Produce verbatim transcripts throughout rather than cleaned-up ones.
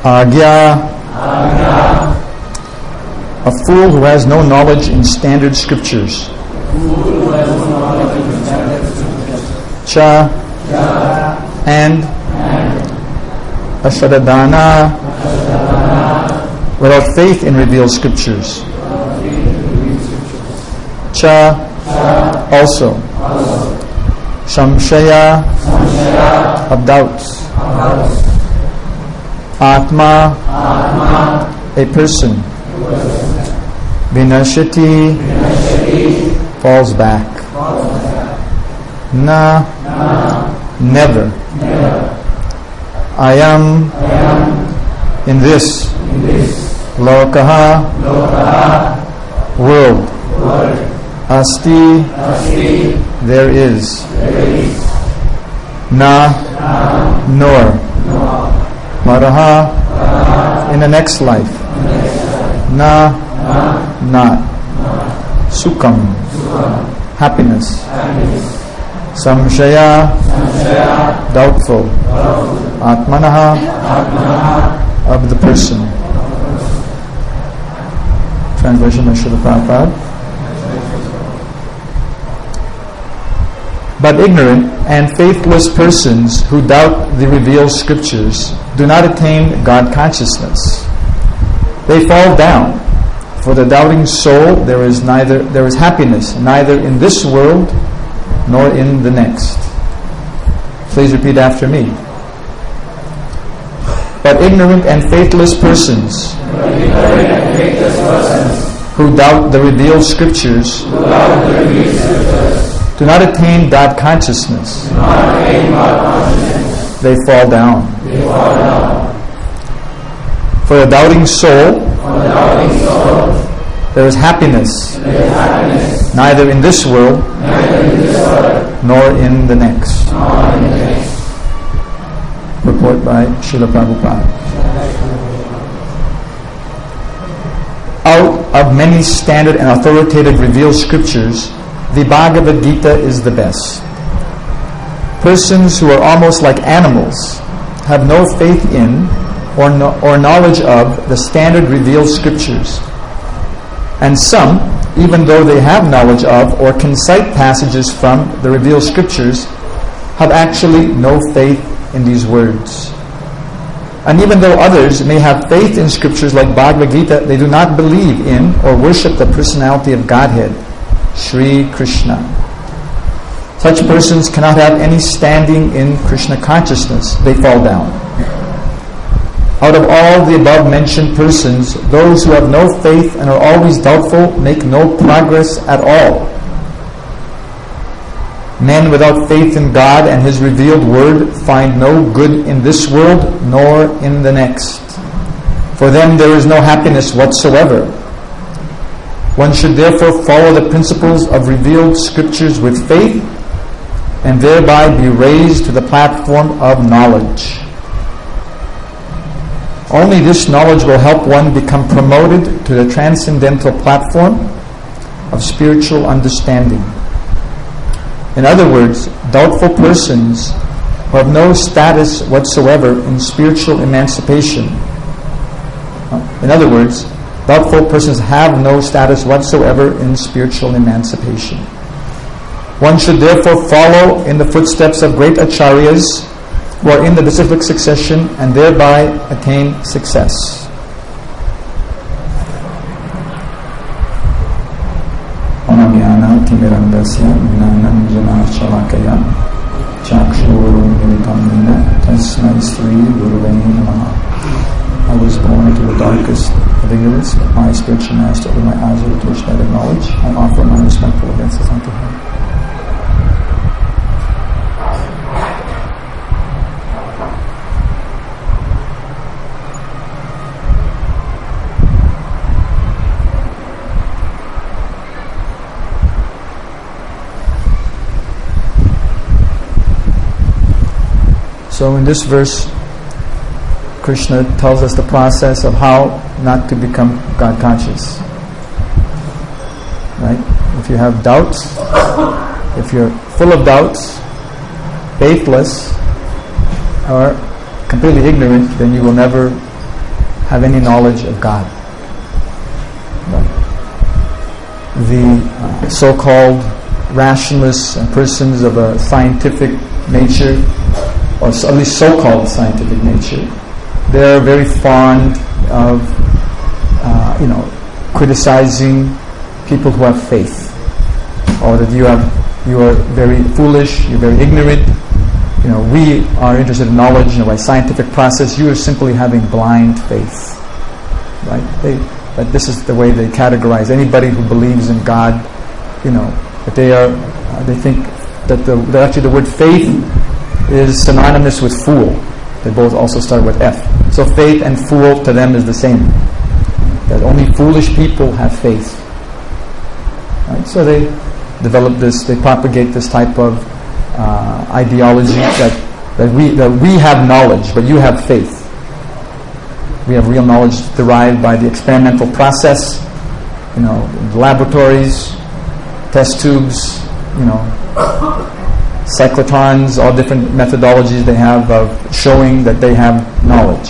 Agya. A fool who has no knowledge in standard scriptures. Cha. And. Ashadadana. Without faith in revealed scriptures. Cha. Also. Shamshaya. Of doubts. Atma. A person. Vinashati. Falls back. Na. Never. I am. In this. Lokaha. World. Asti. There is. Na. Nor. Maraha. In the next life. Na. Not. Sukham. Happiness. Samshaya. Doubtful. Atmanaha. Of the person. Translation by Srila Prabhupada. But ignorant and faithless persons who doubt the revealed scriptures do not attain God consciousness. They fall down. For the doubting soul there is neither there is happiness neither in this world nor in the next. Please repeat after me. But ignorant and faithless persons who doubt the revealed scriptures do not attain God consciousness. They fall down. For the doubting soul there is happiness neither in this world nor in the next. Report by Srila Prabhupada. Out of many standard and authoritative revealed scriptures, the Bhagavad Gita is the best. Persons who are almost like animals have no faith in or, no, or knowledge of the standard revealed scriptures. And some, even though they have knowledge of or can cite passages from the revealed scriptures, have actually no faith in these words. And even though others may have faith in scriptures like Bhagavad Gita, they do not believe in or worship the personality of Godhead, Sri Krishna. Such persons cannot have any standing in Krishna consciousness. They fall down. Out of all the above mentioned persons, those who have no faith and are always doubtful make no progress at all. Men without faith in God and His revealed word find no good in this world nor in the next. For them there is no happiness whatsoever. One should therefore follow the principles of revealed scriptures with faith and thereby be raised to the platform of knowledge. Only this knowledge will help one become promoted to the transcendental platform of spiritual understanding. In other words, doubtful persons who have no status whatsoever in spiritual emancipation. In other words, doubtful persons have no status whatsoever in spiritual emancipation. One should therefore follow in the footsteps of great acharyas who are in the disciplic succession and thereby attain success. I was born into the darkest of ignorance, but my spiritual master opened my eyes with the torchlight of knowledge. I offer my respectful obeisances unto him. So in this verse, Krishna tells us the process of how not to become God conscious. Right? If you have doubts, if you're full of doubts, faithless, or completely ignorant, then you will never have any knowledge of God. The uh, so-called rationalists and persons of a scientific nature, or so, at least so-called scientific nature, they're very fond of, uh, you know, criticizing people who have faith, or that you have, you are very foolish, you're very ignorant. You know, we are interested in knowledge, you know, by scientific process. You are simply having blind faith, right? They, but this is the way they categorize anybody who believes in God. You know, that they are, uh, they think that the that actually the word faith is synonymous with fool. They both also start with F. So faith and fool to them is the same. That only foolish people have faith. Right? So they develop this, they propagate this type of uh, ideology that that we that we have knowledge, but you have faith. We have real knowledge derived by the experimental process, you know, laboratories, test tubes, you know, cyclotrons, all different methodologies they have of showing that they have knowledge.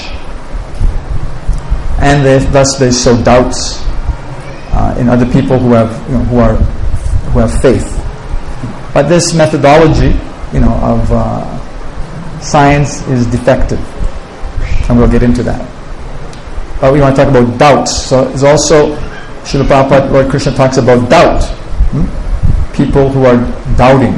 And they, thus they sow doubts uh, in other people who have, you know, who are who have faith. But this methodology, you know, of uh, science is defective, and we'll get into that. But we want to talk about doubts. So there's also Srila Prabhupada, Lord Krishna talks about doubt. Hmm? People who are doubting.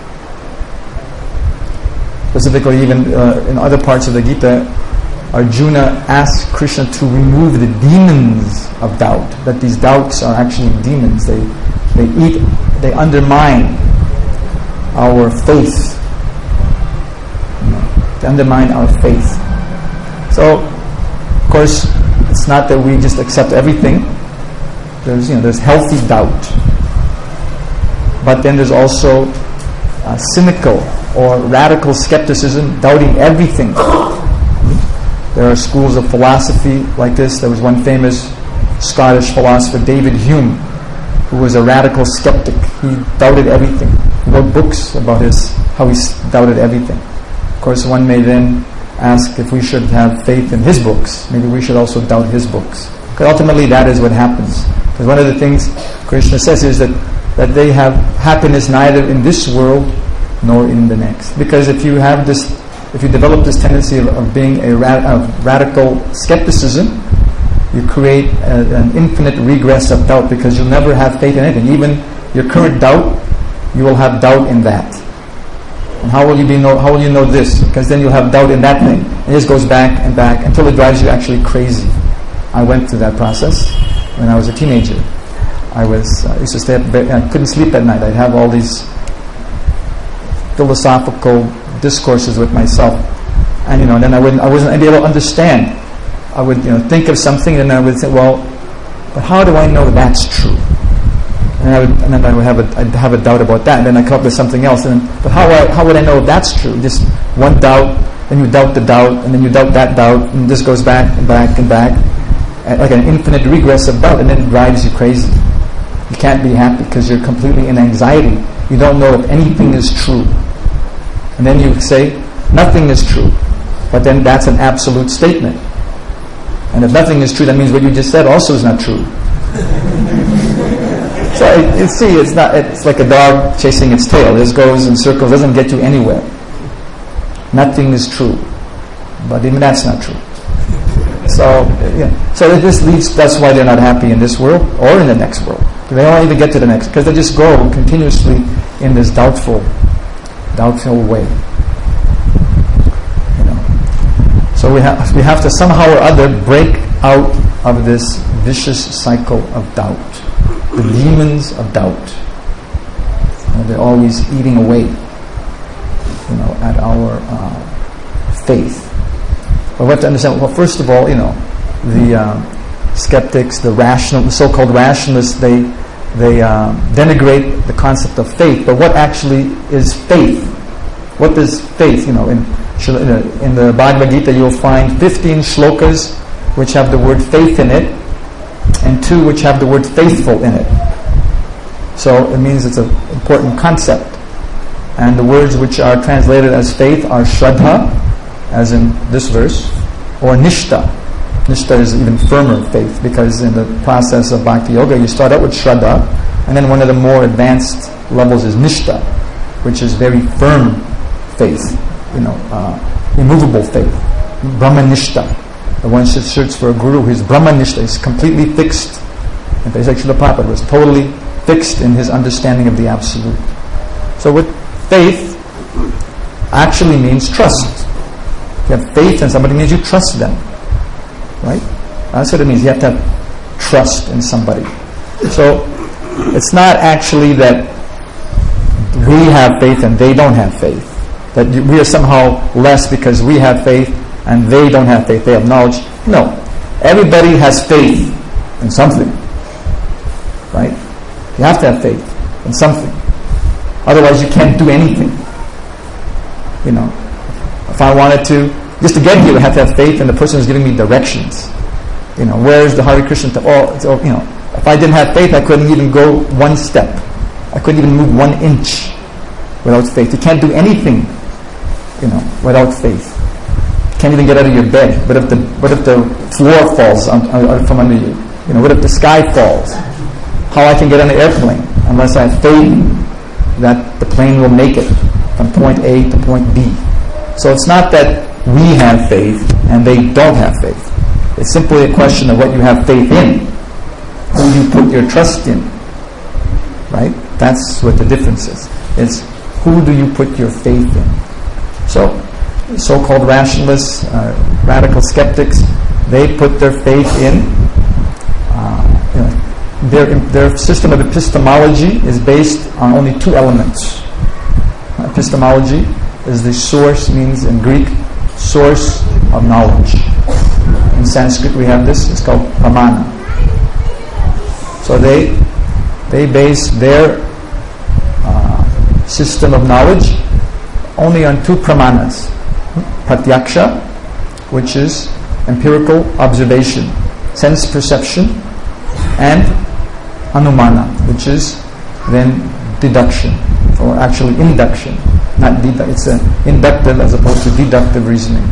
Specifically, even uh, in other parts of the Gita, Arjuna asks Krishna to remove the demons of doubt. That these doubts are actually demons. They they eat, they undermine our faith. You know, they undermine our faith. So, of course, it's not that we just accept everything. There's, you know, there's healthy doubt, but then there's also uh, cynical or radical skepticism, doubting everything. There are schools of philosophy like this. There was one famous Scottish philosopher, David Hume, who was a radical skeptic. He doubted everything. He wrote books about his how he doubted everything. Of course, one may then ask if we should have faith in his books. Maybe we should also doubt his books. Because ultimately that is what happens. Because one of the things Krishna says is that, that they have happiness neither in this world nor in the next. Because if you have this, if you develop this tendency of, of being a ra- of radical skepticism, you create a, an infinite regress of doubt, because you'll never have faith in anything. Even your current doubt, you will have doubt in that. And how will you be know? How will you know this? Because then you'll have doubt in that thing. And this goes back and back until it drives you actually crazy. I went through that process when I was a teenager. I was uh, used to stay up. Bed, I couldn't sleep at night. I'd have all these philosophical discourses with myself, and you know, then I wouldn't. I wasn't able to understand. I would, you know, think of something, and then I would say, well, but how do I know that's true? And, I would, and then I would have a, I'd have a doubt about that, and then I come up with something else. And then, but how I, how would I know if that's true? Just one doubt, then you doubt the doubt, and then you doubt that doubt, and this goes back and back and back, and like an infinite regress of doubt, and then it drives you crazy. You can't be happy because you're completely in anxiety. You don't know if anything is true, and then you say nothing is true, but then that's an absolute statement. And if nothing is true, that means what you just said also is not true. So it, you see, it's not. It's like a dog chasing its tail. This goes in circles, doesn't get you anywhere. Nothing is true, but even that's not true. So, yeah. So this leads. That's why they're not happy in this world or in the next world. They don't even get to the next, because they just go continuously in this doubtful, doubtful way. You know. So we have we have to somehow or other break out of this vicious cycle of doubt. The demons of doubt. You know, they're always eating away, you know, at our uh, faith. But we have to understand. Well, first of all, you know, the um, skeptics, the rational, the so-called rationalists, they they um, denigrate the concept of faith. But what actually is faith? What is faith? You know, in in the Bhagavad Gita, you'll find fifteen shlokas which have the word faith in it, and two which have the word faithful in it. So it means it's an important concept. And the words which are translated as faith are Shraddha, as in this verse, or Nishta. Nishta is even firmer faith, because in the process of Bhakti Yoga, you start out with Shraddha, and then one of the more advanced levels is Nishta, which is very firm faith, you know, uh, immovable faith. Brahmanishta. The one should search for a guru who is Brahmanishta, is completely fixed. In fact, Srila Prabhupada was totally fixed in his understanding of the Absolute. So with faith actually means trust. If you have faith in somebody, it means you trust them. Right? That's what it means. You have to have trust in somebody. So it's not actually that we have faith and they don't have faith. That we are somehow less because we have faith and they don't have faith. They have knowledge. No. Everybody has faith in something. Right? You have to have faith in something. Otherwise you can't do anything. You know, if I wanted to, just to get here, I have to have faith in the person who's giving me directions. You know, where's the Hare Krishna? To, oh, oh, you know, if I didn't have faith, I couldn't even go one step. I couldn't even move one inch without faith. You can't do anything, you know, without faith. You can't even get out of your bed. What if the what if the floor falls on, on, from under you? You know, what if the sky falls? How I can get on an airplane unless I have faith that the plane will make it from point A to point B. So it's not that we have faith and they don't have faith. It's simply a question of what you have faith in, who you put your trust in. Right? That's what the difference is. It's who do you put your faith in. So, so-called rationalists, uh, radical skeptics, they put their faith in, uh, you know, their, their system of epistemology is based on only two elements. Epistemology is the source, means in Greek, source of knowledge. In Sanskrit we have this, it's called pramana. So they they base their uh, system of knowledge only on two pramanas. Pratyaksha, which is empirical observation, sense perception, and anumana, which is then deduction, or actually induction. Not deduct, it's an inductive as opposed to deductive reasoning.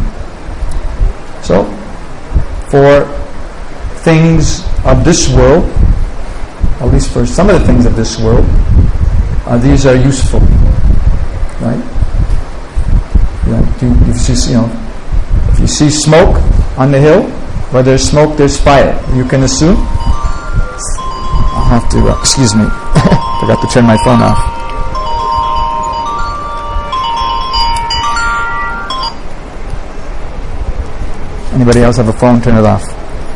So, for things of this world, at least for some of the things of this world, uh, these are useful, right? Yeah, if, you, if you see, you know, if you see smoke on the hill, where there's smoke, there's fire. You can assume. I'll have to. Uh, excuse me, forgot to turn my phone off. Anybody else have a phone? Turn it off.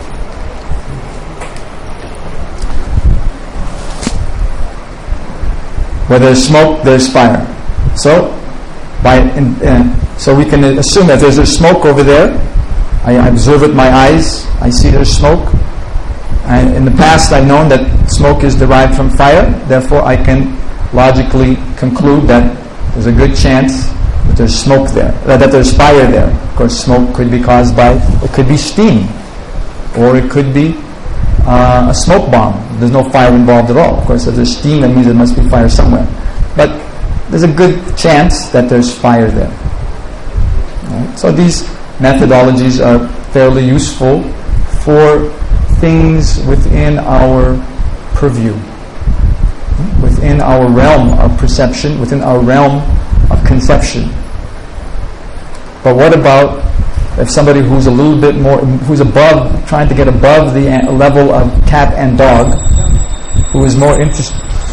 Where there's smoke, there's fire. So, by in, uh, so we can assume that there's a smoke over there. I, I observe with my eyes. I see there's smoke. And in the past, I've known that smoke is derived from fire. Therefore, I can logically conclude that there's a good chance that there's smoke there, uh, that there's fire there. Of course, smoke could be caused by, it could be steam, or it could be uh, a smoke bomb. There's no fire involved at all. Of course, if there's steam, that means there must be fire somewhere. But there's a good chance that there's fire there. Right? So these methodologies are fairly useful for things within our purview, within our realm of perception, within our realm of conception. But what about if somebody who's a little bit more, who's above, trying to get above the level of cat and dog, who is more interested,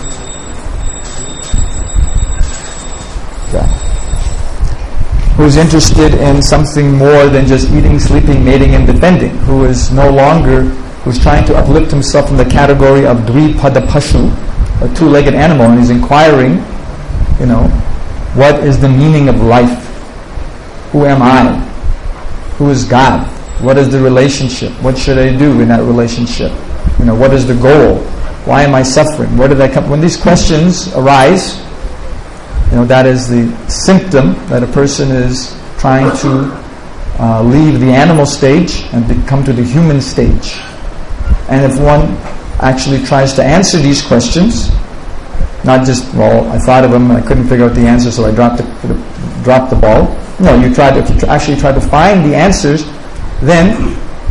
yeah, who's interested in something more than just eating, sleeping, mating, and defending, who is no longer, who's trying to uplift himself from the category of dvipada pashu, a two-legged animal, and he's inquiring, you know, what is the meaning of life? Who am I? Who is God? What is the relationship? What should I do in that relationship? You know, what is the goal? Why am I suffering? Where did I come? When these questions arise, you know, that is the symptom that a person is trying to uh, leave the animal stage and come to the human stage. And if one actually tries to answer these questions, not just, well, I thought of them and I couldn't figure out the answer, so I dropped the, dropped the ball. No, you try to, if you actually try to find the answers, then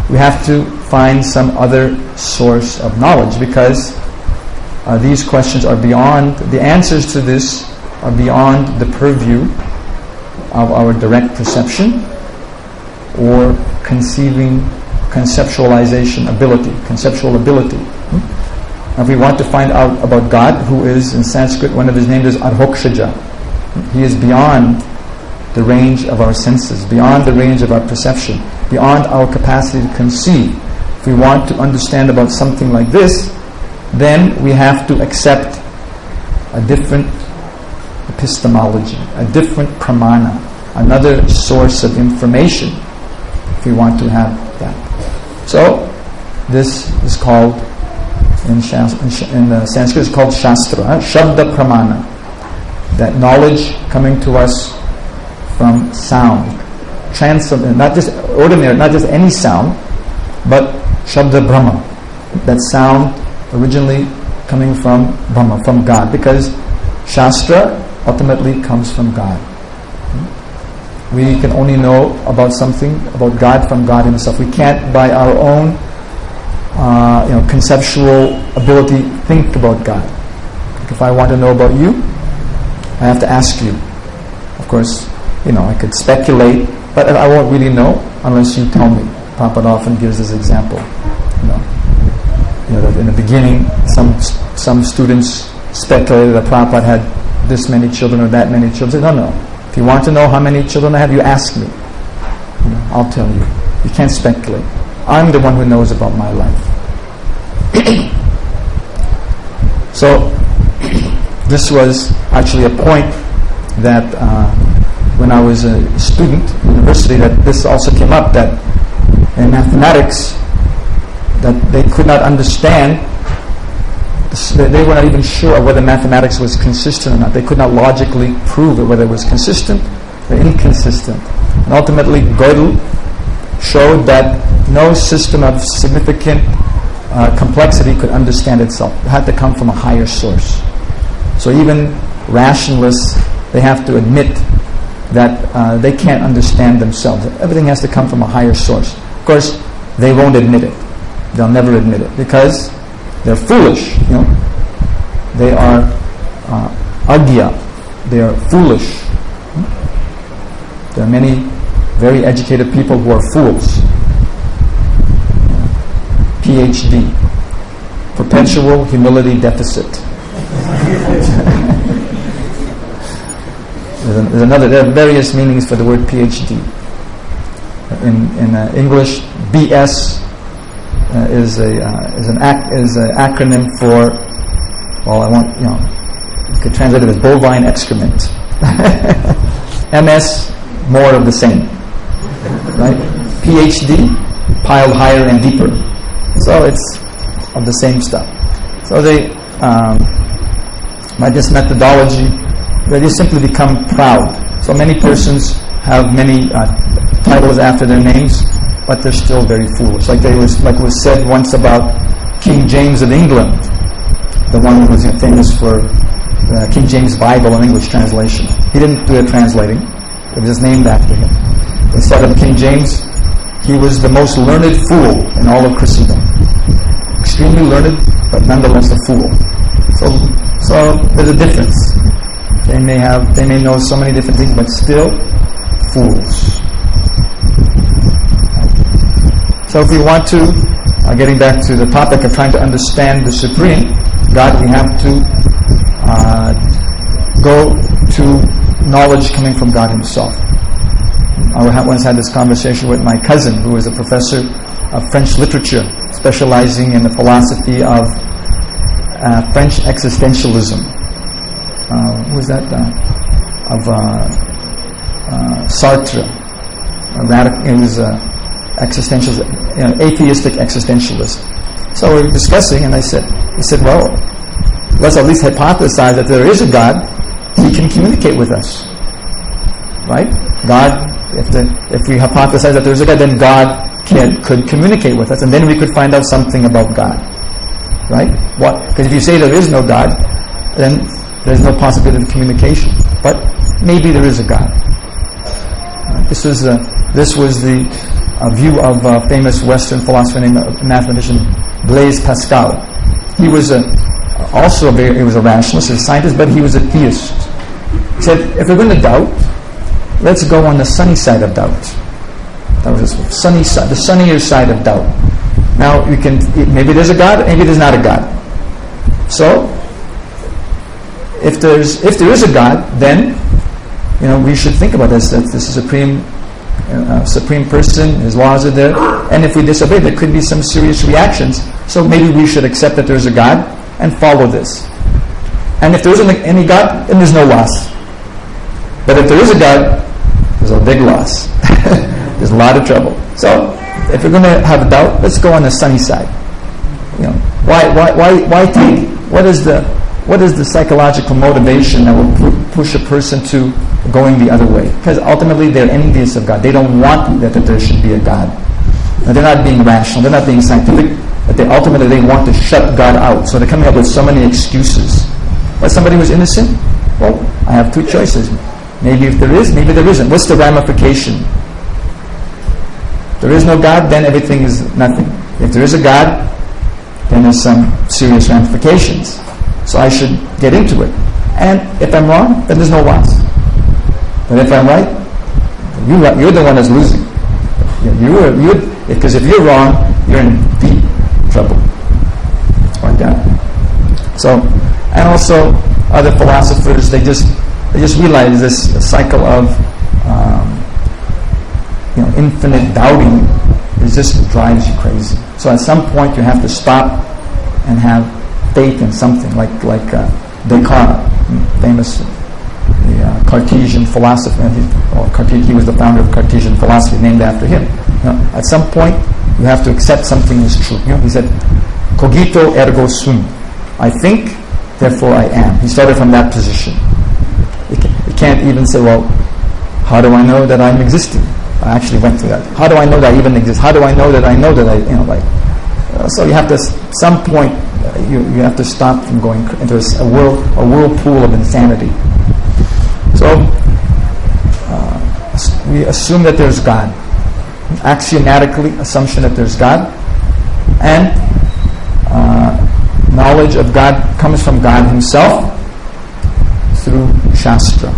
we have to find some other source of knowledge, because uh, these questions are beyond, the answers to this are beyond the purview of our direct perception or conceiving conceptualization ability, conceptual ability. Hmm? If we want to find out about God, who is, in Sanskrit, one of his names is Adhokshaja. He is beyond the range of our senses, beyond the range of our perception, beyond our capacity to conceive. If we want to understand about something like this, then we have to accept a different epistemology, a different pramana, another source of information, if we want to have that. So, this is called, in, Shas- in, in uh, Sanskrit, it's called Shastra, uh, Shabda Pramana, that knowledge coming to us from sound, transcend, not just ordinary, not just any sound, but Shabda Brahma, that sound originally coming from Brahma, from God, because Shastra ultimately comes from God. We can only know about something, about God, from God himself. We can't, by our own uh, you know, conceptual ability, think about God. If I want to know about you, I have to ask you. Of course, you know, I could speculate, but I won't really know unless you tell me. Prabhupada often gives this example. You know, you know that in the beginning, some some students speculated that Prabhupada had this many children or that many children. No, no. If you want to know how many children I have, you ask me. You know, I'll tell you. You can't speculate. I'm the one who knows about my life. So, this was actually a point that uh, when I was a student in university, that this also came up, that in mathematics, that they could not understand, they were not even sure whether mathematics was consistent or not. They could not logically prove it, whether it was consistent or inconsistent. And ultimately, Gödel showed that no system of significant uh, complexity could understand itself. It had to come from a higher source. So even rationalists, they have to admit that uh, they can't understand themselves. Everything has to come from a higher source. Of course, they won't admit it. They'll never admit it because they're foolish. You know, they are uh, agya. They are foolish. There are many very educated people who are fools. P H D, perpetual humility deficit. There's, there's another. There are various meanings for the word P H D. In in uh, English, B S uh, is a uh, is an ac- is an acronym for. Well, I want you know. You could translate it as bovine excrement. M S, more of the same. Right? P H D, piled higher and deeper. So it's of the same stuff. So they, um, by this methodology, they just simply become proud. So many persons have many uh, titles after their names, but they're still very foolish. Like they was, like was said once about King James of England, the one who was famous for the King James Bible in English translation. He didn't do the translating; it was just named after him. Instead of King James, he was the most learned fool in all of Christendom. Extremely learned, but nonetheless a fool. So, so there's a difference. They may have, they may know so many different things, but still fools. So, if we want to, uh, getting back to the topic of trying to understand the Supreme God, we have to uh, go to knowledge coming from God Himself. I once had this conversation with my cousin, who is a professor of French literature, specializing in the philosophy of uh, French existentialism. Uh, who is that? Uh, of uh, uh, Sartre. A radical, he was an existentialist, you know, atheistic existentialist. So we were discussing, and I said, he said, well, let's at least hypothesize that there is a God. He can communicate with us, right? God. If the, if we hypothesize that there is a God, then God can, could communicate with us, and then we could find out something about God, right? What? Because if you say there is no God, then there's no possibility of communication. But maybe there is a God. Uh, this was uh, this was the a view of a famous Western philosopher named mathematician Blaise Pascal. He was a, also a very, he was a rationalist, a scientist, but he was a theist. He said, if we're going to doubt, let's go on the sunny side of doubt. That was the sunny side, the sunnier side of doubt. Now you can, maybe there's a God, maybe there's not a God. So, if there's if there is a God, then you know we should think about this. That this is a supreme, uh, supreme person. His laws are there, and if we disobey, there could be some serious reactions. So maybe we should accept that there's a God and follow this. And if there isn't any God, then there's no loss. But if there is a God, there's a big loss. There's a lot of trouble. So if we're going to have a doubt, let's go on the sunny side. You know, why why why why take what is the What is the psychological motivation that will pu- push a person to going the other way? Because ultimately they're envious of God. They don't want that, that there should be a God. Now, they're not being rational. They're not being scientific. But they ultimately they want to shut God out. So they're coming up with so many excuses. But somebody who's innocent? Well, I have two choices. Maybe if there is, maybe there isn't. What's the ramification? If there is no God, then everything is nothing. If there is a God, then there's some serious ramifications. So I should get into it. And if I'm wrong, then there's no loss. But if I'm right, you, you're the one that's losing. You're, you're, because if you're wrong, you're in deep trouble. Like that. So, and also other philosophers, they just they just realize this cycle of um, you know infinite doubting is just drives you crazy. So at some point you have to stop and have faith in something, like like uh, Descartes, famous the uh, Cartesian philosopher. He, well, Carte- he was the founder of Cartesian philosophy, named after him. You know, at some point, you have to accept something is true. You know, he said, "Cogito ergo sum." I think, therefore I am. He started from that position. You can't even say, "Well, how do I know that I'm existing?" I actually went through that. How do I know that I even exist? How do I know that I know that I, you know, like? Uh, so you have to, at some point, uh, you you have to stop from going into a, a whirl a whirlpool of insanity. So uh, we assume that there's God, axiomatically assumption that there's God, and uh, knowledge of God comes from God Himself through Shastra.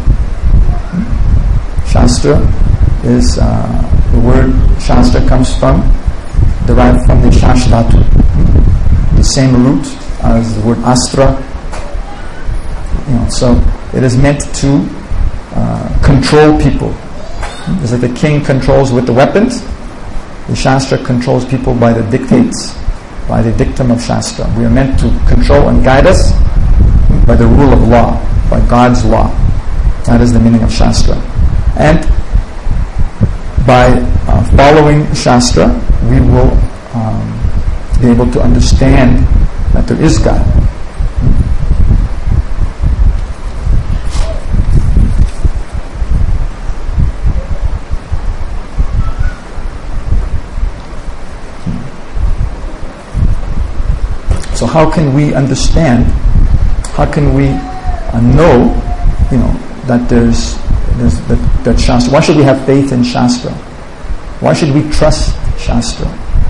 Shastra is uh, the word Shastra comes from. derived from the Shashdhatu, the same root as the word Astra. You know, so it is meant to uh, control people. Just like the king controls with the weapons, the Shastra controls people by the dictates, by the dictum of Shastra. We are meant to control and guide us by the rule of law, by God's law. That is the meaning of Shastra. And by uh, following Shastra, we will um, be able to understand that there is God. So how can we understand, how can we uh, know, you know, that there's There's that, that Shastra. Why should we have faith in Shastra? Why should we trust Shastra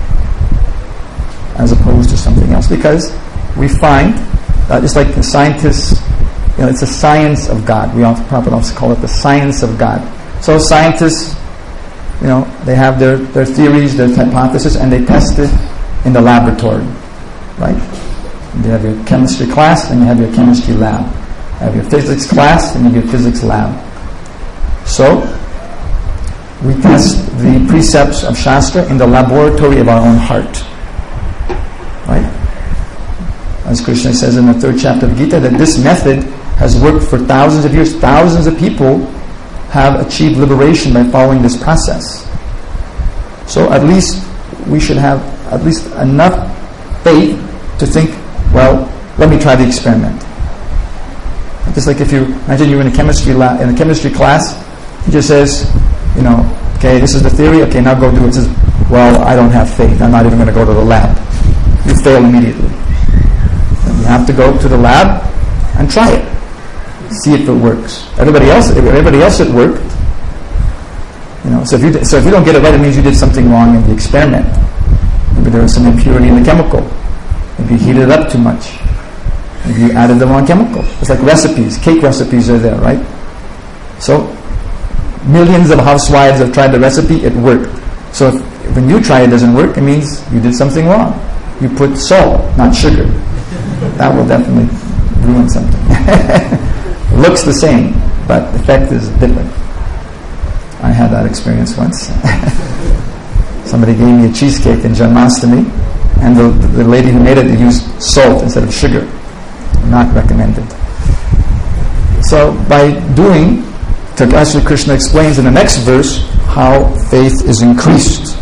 as opposed to something else? Because we find that it's like the scientists, you know, it's a science of God. We often probably also call it the science of God. So scientists, you know, they have their, their theories, their hypotheses, and they test it in the laboratory, right? You have your chemistry class, and you have your chemistry lab. You have your physics class, and you have your physics lab. So, we test the precepts of Shastra in the laboratory of our own heart. Right? As Krishna says in the third chapter of Gita, that this method has worked for thousands of years. Thousands of people have achieved liberation by following this process. So, at least we should have at least enough faith to think, well, let me try the experiment. Just like if you imagine you're in a chemistry lab, in a chemistry class. He just says, you know, okay, this is the theory, okay, now go do it. He says, well, I don't have faith. I'm not even going to go to the lab. You fail immediately. And you have to go to the lab and try it. See if it works. Everybody else, if everybody else it worked, You know, so if you so if you don't get it right, it means you did something wrong in the experiment. Maybe there was some impurity in the chemical. Maybe you heated it up too much. Maybe you added the wrong chemical. It's like recipes. Cake recipes are there, right? So millions of housewives have tried the recipe. It worked. So if, when you try it doesn't work, it means you did something wrong. You put salt, not sugar. That will definitely ruin something. Looks the same, but the effect is different. I had that experience once. Somebody gave me a cheesecake in Janmashtami, and the, the lady who made it used salt instead of sugar. Not recommended. So by doing, Takasri Krishna explains in the next verse how faith is increased.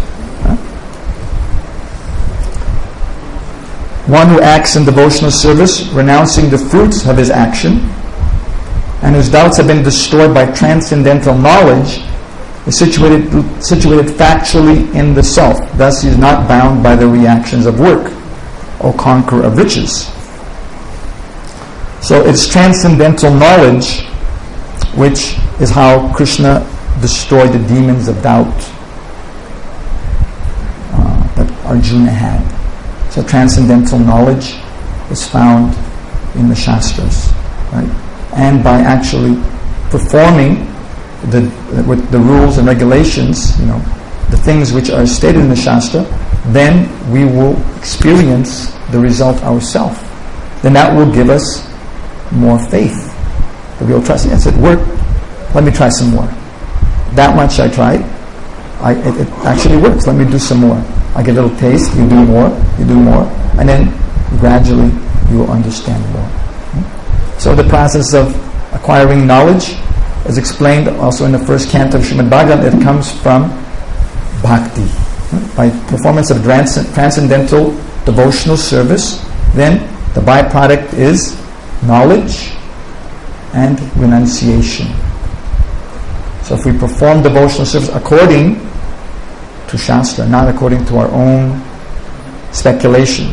One who acts in devotional service, renouncing the fruits of his action, and whose doubts have been destroyed by transcendental knowledge, is situated, situated factually in the self. Thus he is not bound by the reactions of work, or conqueror of riches. So it's transcendental knowledge which is how Krishna destroyed the demons of doubt uh, that Arjuna had. So transcendental knowledge is found in the Shastras, right? And by actually performing the with the rules and regulations, you know, the things which are stated in the Shastra, then we will experience the result ourselves. Then that will give us more faith. The real trust. Yes, it worked. Let me try some more. That much I tried. I, it, it actually works. Let me do some more. I get a little taste. You do more. You do more, and then gradually you will understand more. So the process of acquiring knowledge is explained also in the first canto of Srimad Bhagavatam. It comes from bhakti. By performance of transcendental devotional service, then the byproduct is knowledge and renunciation. So if we perform devotional service according to Shastra, not according to our own speculation,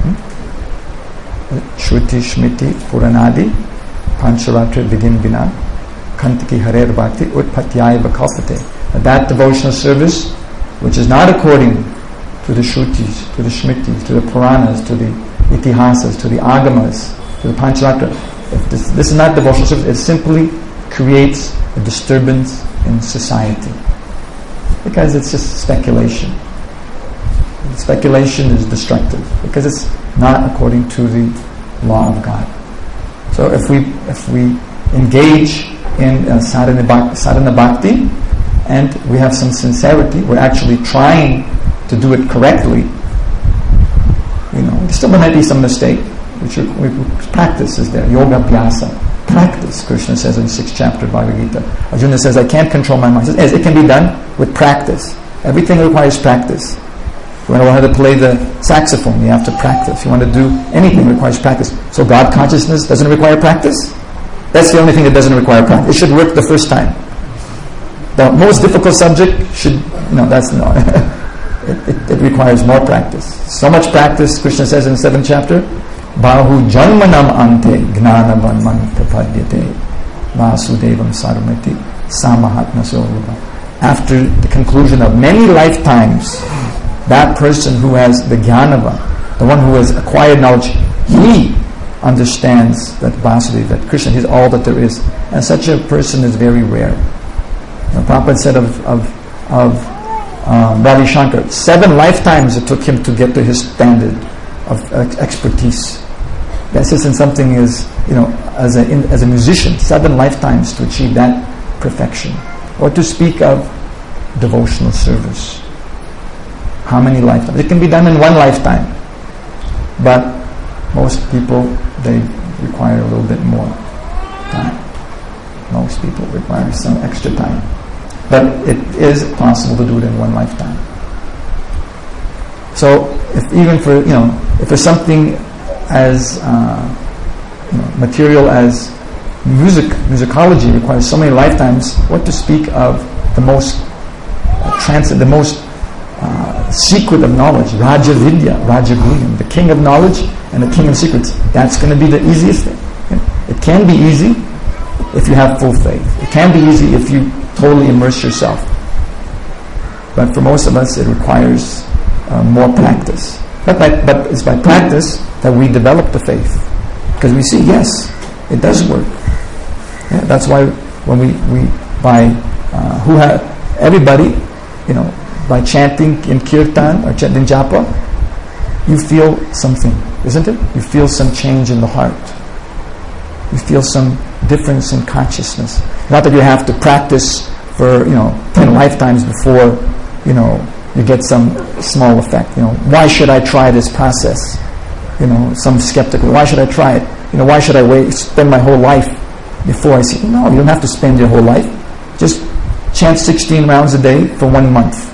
Shruti, Shmiti, Puranadi, Pancharatra, Vidin Bina, Kantiki Harer Bhakti, Utpatyaya Vakalpate. That devotional service, which is not according to the Shrutis, to the Shmitis, to the Puranas, to the Itihasas, to the Agamas, to the Pancharatra, if this, this is not devotional service, it simply creates a disturbance in society. Because it's just speculation. Speculation is destructive because it's not according to the law of God. So if we if we engage in uh, sadhana, bhakti, sadhana bhakti and we have some sincerity, we're actually trying to do it correctly. You know, there still might be some mistake, which we, we, practice is there. Yoga Abhyasa. Practice, Krishna says in the sixth chapter of Bhagavad Gita. Arjuna says, I can't control my mind. He says, it can be done with practice. Everything requires practice. If you want to learn how to play the saxophone, you have to practice. If you want to do anything, it requires practice. So God consciousness doesn't require practice? That's the only thing that doesn't require practice. It should work the first time. The most difficult subject should, no, that's no. it, it, it requires more practice. So much practice, Krishna says in the seventh chapter, Bahu janmanam ante gnanavan man prapadyate vasudevam sarvamati samahatma sorupa. After the conclusion of many lifetimes, that person who has the jnanava, the one who has acquired knowledge, he understands that Vasudeva, that Krishna is all that there is. And such a person is very rare. The Prabhupada said of of, of um, Ravi Shankar, seven lifetimes it took him to get to his standard of uh, expertise. That's just in something as, you know, as a in, as a musician, seven lifetimes to achieve that perfection. Or to speak of devotional service. How many lifetimes? It can be done in one lifetime. But most people, they require a little bit more time. Most people require some extra time. But it is possible to do it in one lifetime. So, if even for, you know, if there's something as uh, you know, material as music, musicology requires so many lifetimes, what to speak of the most uh, transit, the most uh, secret of knowledge, Raja Vidya, Raja Guhyam, the king of knowledge and the king of secrets. That's going to be the easiest thing. It can be easy if you have full faith. It can be easy if you totally immerse yourself. But for most of us, it requires uh, more practice. But, by, but it's by practice that we develop the faith. Because we see, yes, it does work. Yeah, that's why when we, we by, uh, who have, everybody, you know, by chanting in kirtan or chanting japa, you feel something, isn't it? You feel some change in the heart. You feel some difference in consciousness. Not that you have to practice for, you know, ten lifetimes before, you know, you get some small effect. You know, why should I try this process? You know, some skeptical, why should I try it? You know, why should I wait, spend my whole life before I see? No, you don't have to spend your whole life. Just chant sixteen rounds a day for one month.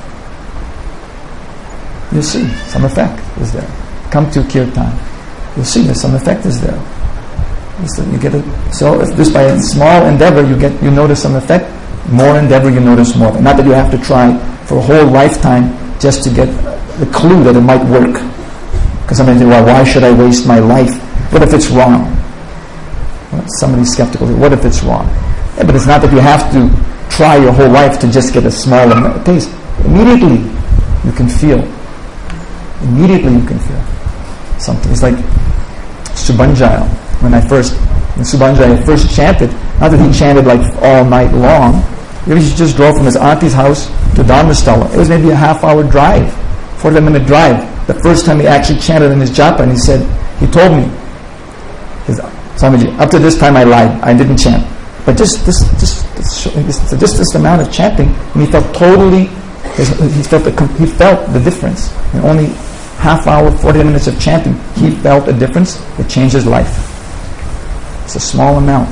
You'll see some effect is there. Come to kirtan. You'll see there's some effect is there. So you get it. So if this by a small endeavor you get you notice some effect, more endeavor you notice more. Not that you have to try for a whole lifetime just to get the clue that it might work. Because somebody say, well, why should I waste my life? What if it's wrong? Well, somebody's skeptical. What if it's wrong? Yeah, but it's not that you have to try your whole life to just get a small taste. Immediately you can feel. Immediately you can feel something. It's like Subhanjaya. When I first, when Subhanjaya first chanted, not that he chanted like all night long. Maybe he just drove from his auntie's house to Dharmasthala. It was maybe a half hour drive, forty minute drive. The first time he actually chanted in his japa, and he said, he told me, his, Swamiji, up to this time I lied, I didn't chant. But just this, just, this, just this amount of chanting, and he felt totally, he felt the, he felt the difference. In only half hour, forty minutes of chanting, he felt a difference. It changed his life. It's a small amount.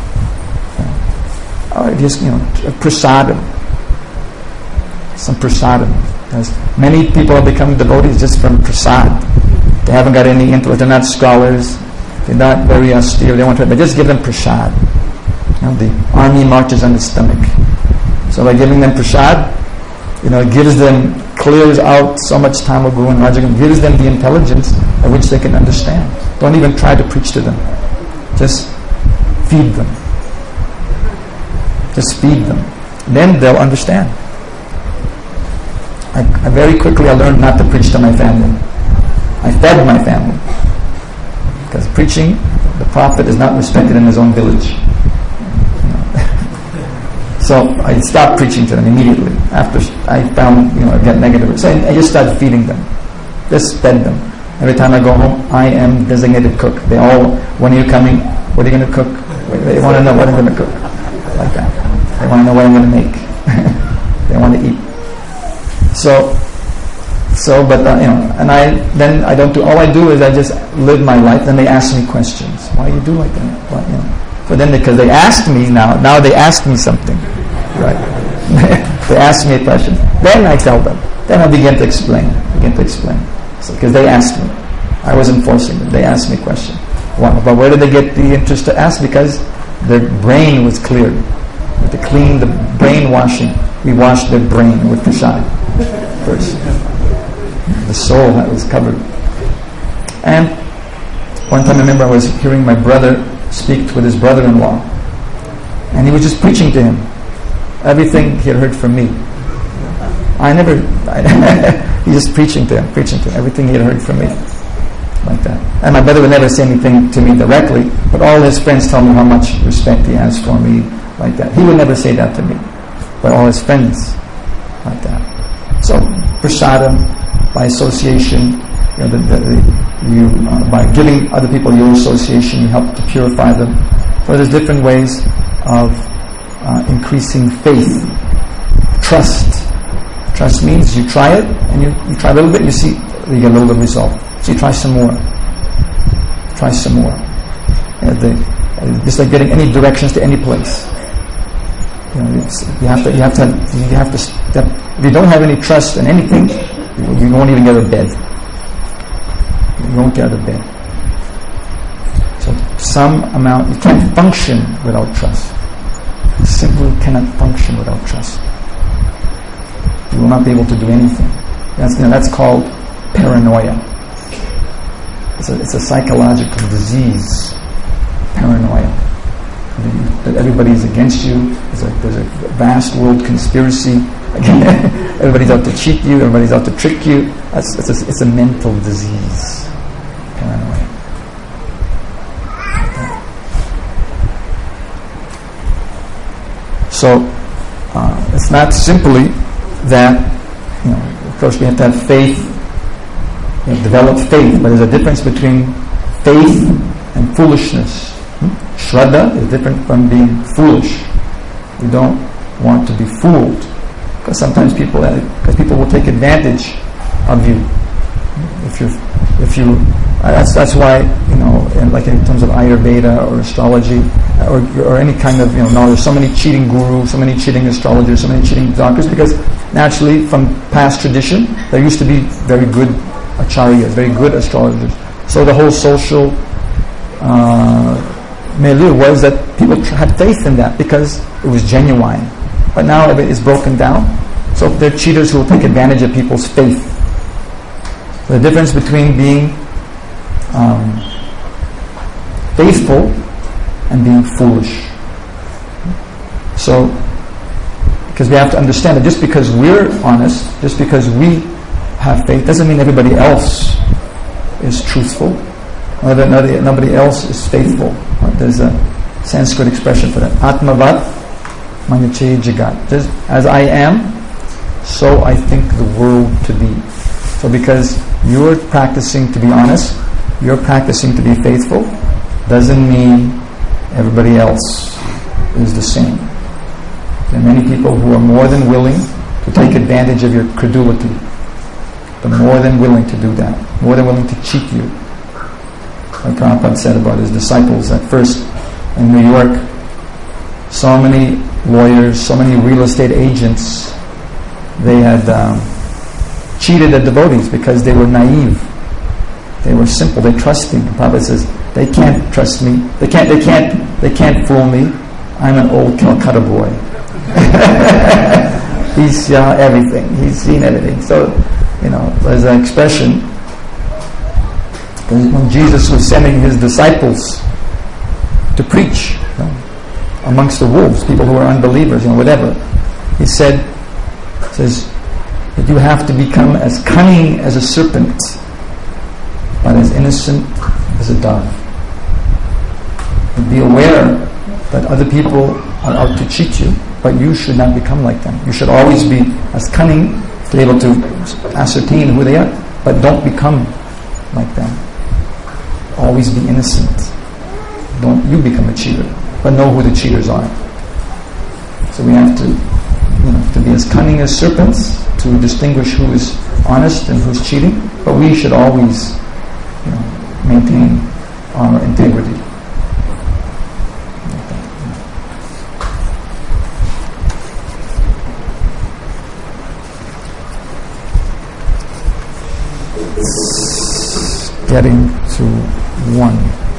Or just, you know, prasadam. Some prasadam. There's many people have become devotees just from prasad. They haven't got any intellect. They're not scholars. They're not very austere. They want to, but just give them prasad. You know, the army marches on the stomach. So by giving them prasad, you know, it gives them, clears out so much tamagu and rajagam, gives them the intelligence at which they can understand. Don't even try to preach to them. Just feed them. Just feed them. Then they'll understand. I, I very quickly I learned not to preach to my family. I fed my family. Because preaching, the Prophet is not respected in his own village. You know. So I stopped preaching to them immediately after I found, you know, I get negative. So I just started feeding them. Just fed them. Every time I go home, I am designated cook. They all, when are you coming? What are you going to cook? They want to know what I'm going to cook. Like that. They want to know what I'm going to make. They want to eat. So, so, but uh, you know, and I then I don't do. All I do is I just live my life. Then they ask me questions. Why you do like that? Why, you know? But then because they asked me now, now they ask me something, right? They ask me a question. Then I tell them. Then I begin to explain. Begin to explain. So, because they asked me, I wasn't forcing them. They asked me a question. Well, but where did they get the interest to ask? Because their brain was cleared. With the clean, the brainwashing, we washed their brain with prasad first. The soul that was covered. And one time I remember I was hearing my brother speak with his brother-in-law, and he was just preaching to him everything he had heard from me. I never, I, he's just preaching to him, preaching to him, everything he had heard from me. Like that. And my brother would never say anything to me directly, but all his friends tell me how much respect he has for me, like that. He would never say that to me, but all his friends, like that. So, prasadam, by association, you know, the, the, the, you, uh, by giving other people your association, you help to purify them. So there's different ways of uh, increasing faith. Trust. Trust means you try it, and you, you try a little bit, you see, you get a little bit of result. So you try some more. Try some more. You know, the, uh, just like getting any directions to any place. You know, you have to. You have to. You have to step. If you don't have any trust in anything, you, you won't even get out of bed. You won't get out of bed. So some amount. You can't function without trust. You simply cannot function without trust. You will not be able to do anything. That's, you know, that's called paranoia. It's a, it's a psychological disease, paranoia. That everybody is against you. There's a, there's a vast world conspiracy Everybody's out to cheat you. Everybody's out to trick you. That's, it's, a, it's a mental disease. Kind of way. So uh, it's not simply that, you know, of course we have to have faith, you know, develop faith, but there's a difference between faith and foolishness. Hmm? Shraddha is different from being foolish. You don't want to be fooled, because sometimes people, because people will take advantage of you. If you, if you, uh, that's that's why, you know, in, like in terms of Ayurveda or astrology or or any kind of, you know, knowledge, so many cheating gurus, so many cheating astrologers, so many cheating doctors, because naturally from past tradition there used to be very good acharyas, very good astrologers. So the whole social uh, milieu was that people had faith in that because it was genuine. But now it is broken down. So there are cheaters who will take advantage of people's faith. The difference between being um, faithful and being foolish. So, because we have to understand that just because we're honest, just because we have faith, doesn't mean everybody else is truthful. Nobody, nobody else is faithful. There's a Sanskrit expression for that. Atmavat manyache jagat. Just as I am, so I think the world to be. So because you're practicing to be honest, you're practicing to be faithful, doesn't mean everybody else is the same. There are many people who are more than willing to take advantage of your credulity. They're more than willing to do that, more than willing to cheat you. Like Prabhupada said about his disciples at first in New York, so many lawyers, so many real estate agents, they had um, cheated the devotees because they were naive. They were simple, they trusting. Prabhupada says, they can't trust me, they can't, they can't, they can't fool me. I'm an old Calcutta boy. He's uh, everything, he's seen everything. So, you know, there's an expression, when Jesus was sending his disciples to preach, you know, amongst the wolves, people who were unbelievers, you know, whatever, he said, says that you have to become as cunning as a serpent, but as innocent as a dove. And be aware that other people are out to cheat you, but you should not become like them. You should always be as cunning, to be able to ascertain who they are, but don't become like them. Always be innocent. Don't you become a cheater, but know who the cheaters are. So we have to, you know, to be as cunning as serpents to distinguish who is honest and who's cheating. But we should always, you know, maintain our integrity. Getting to one.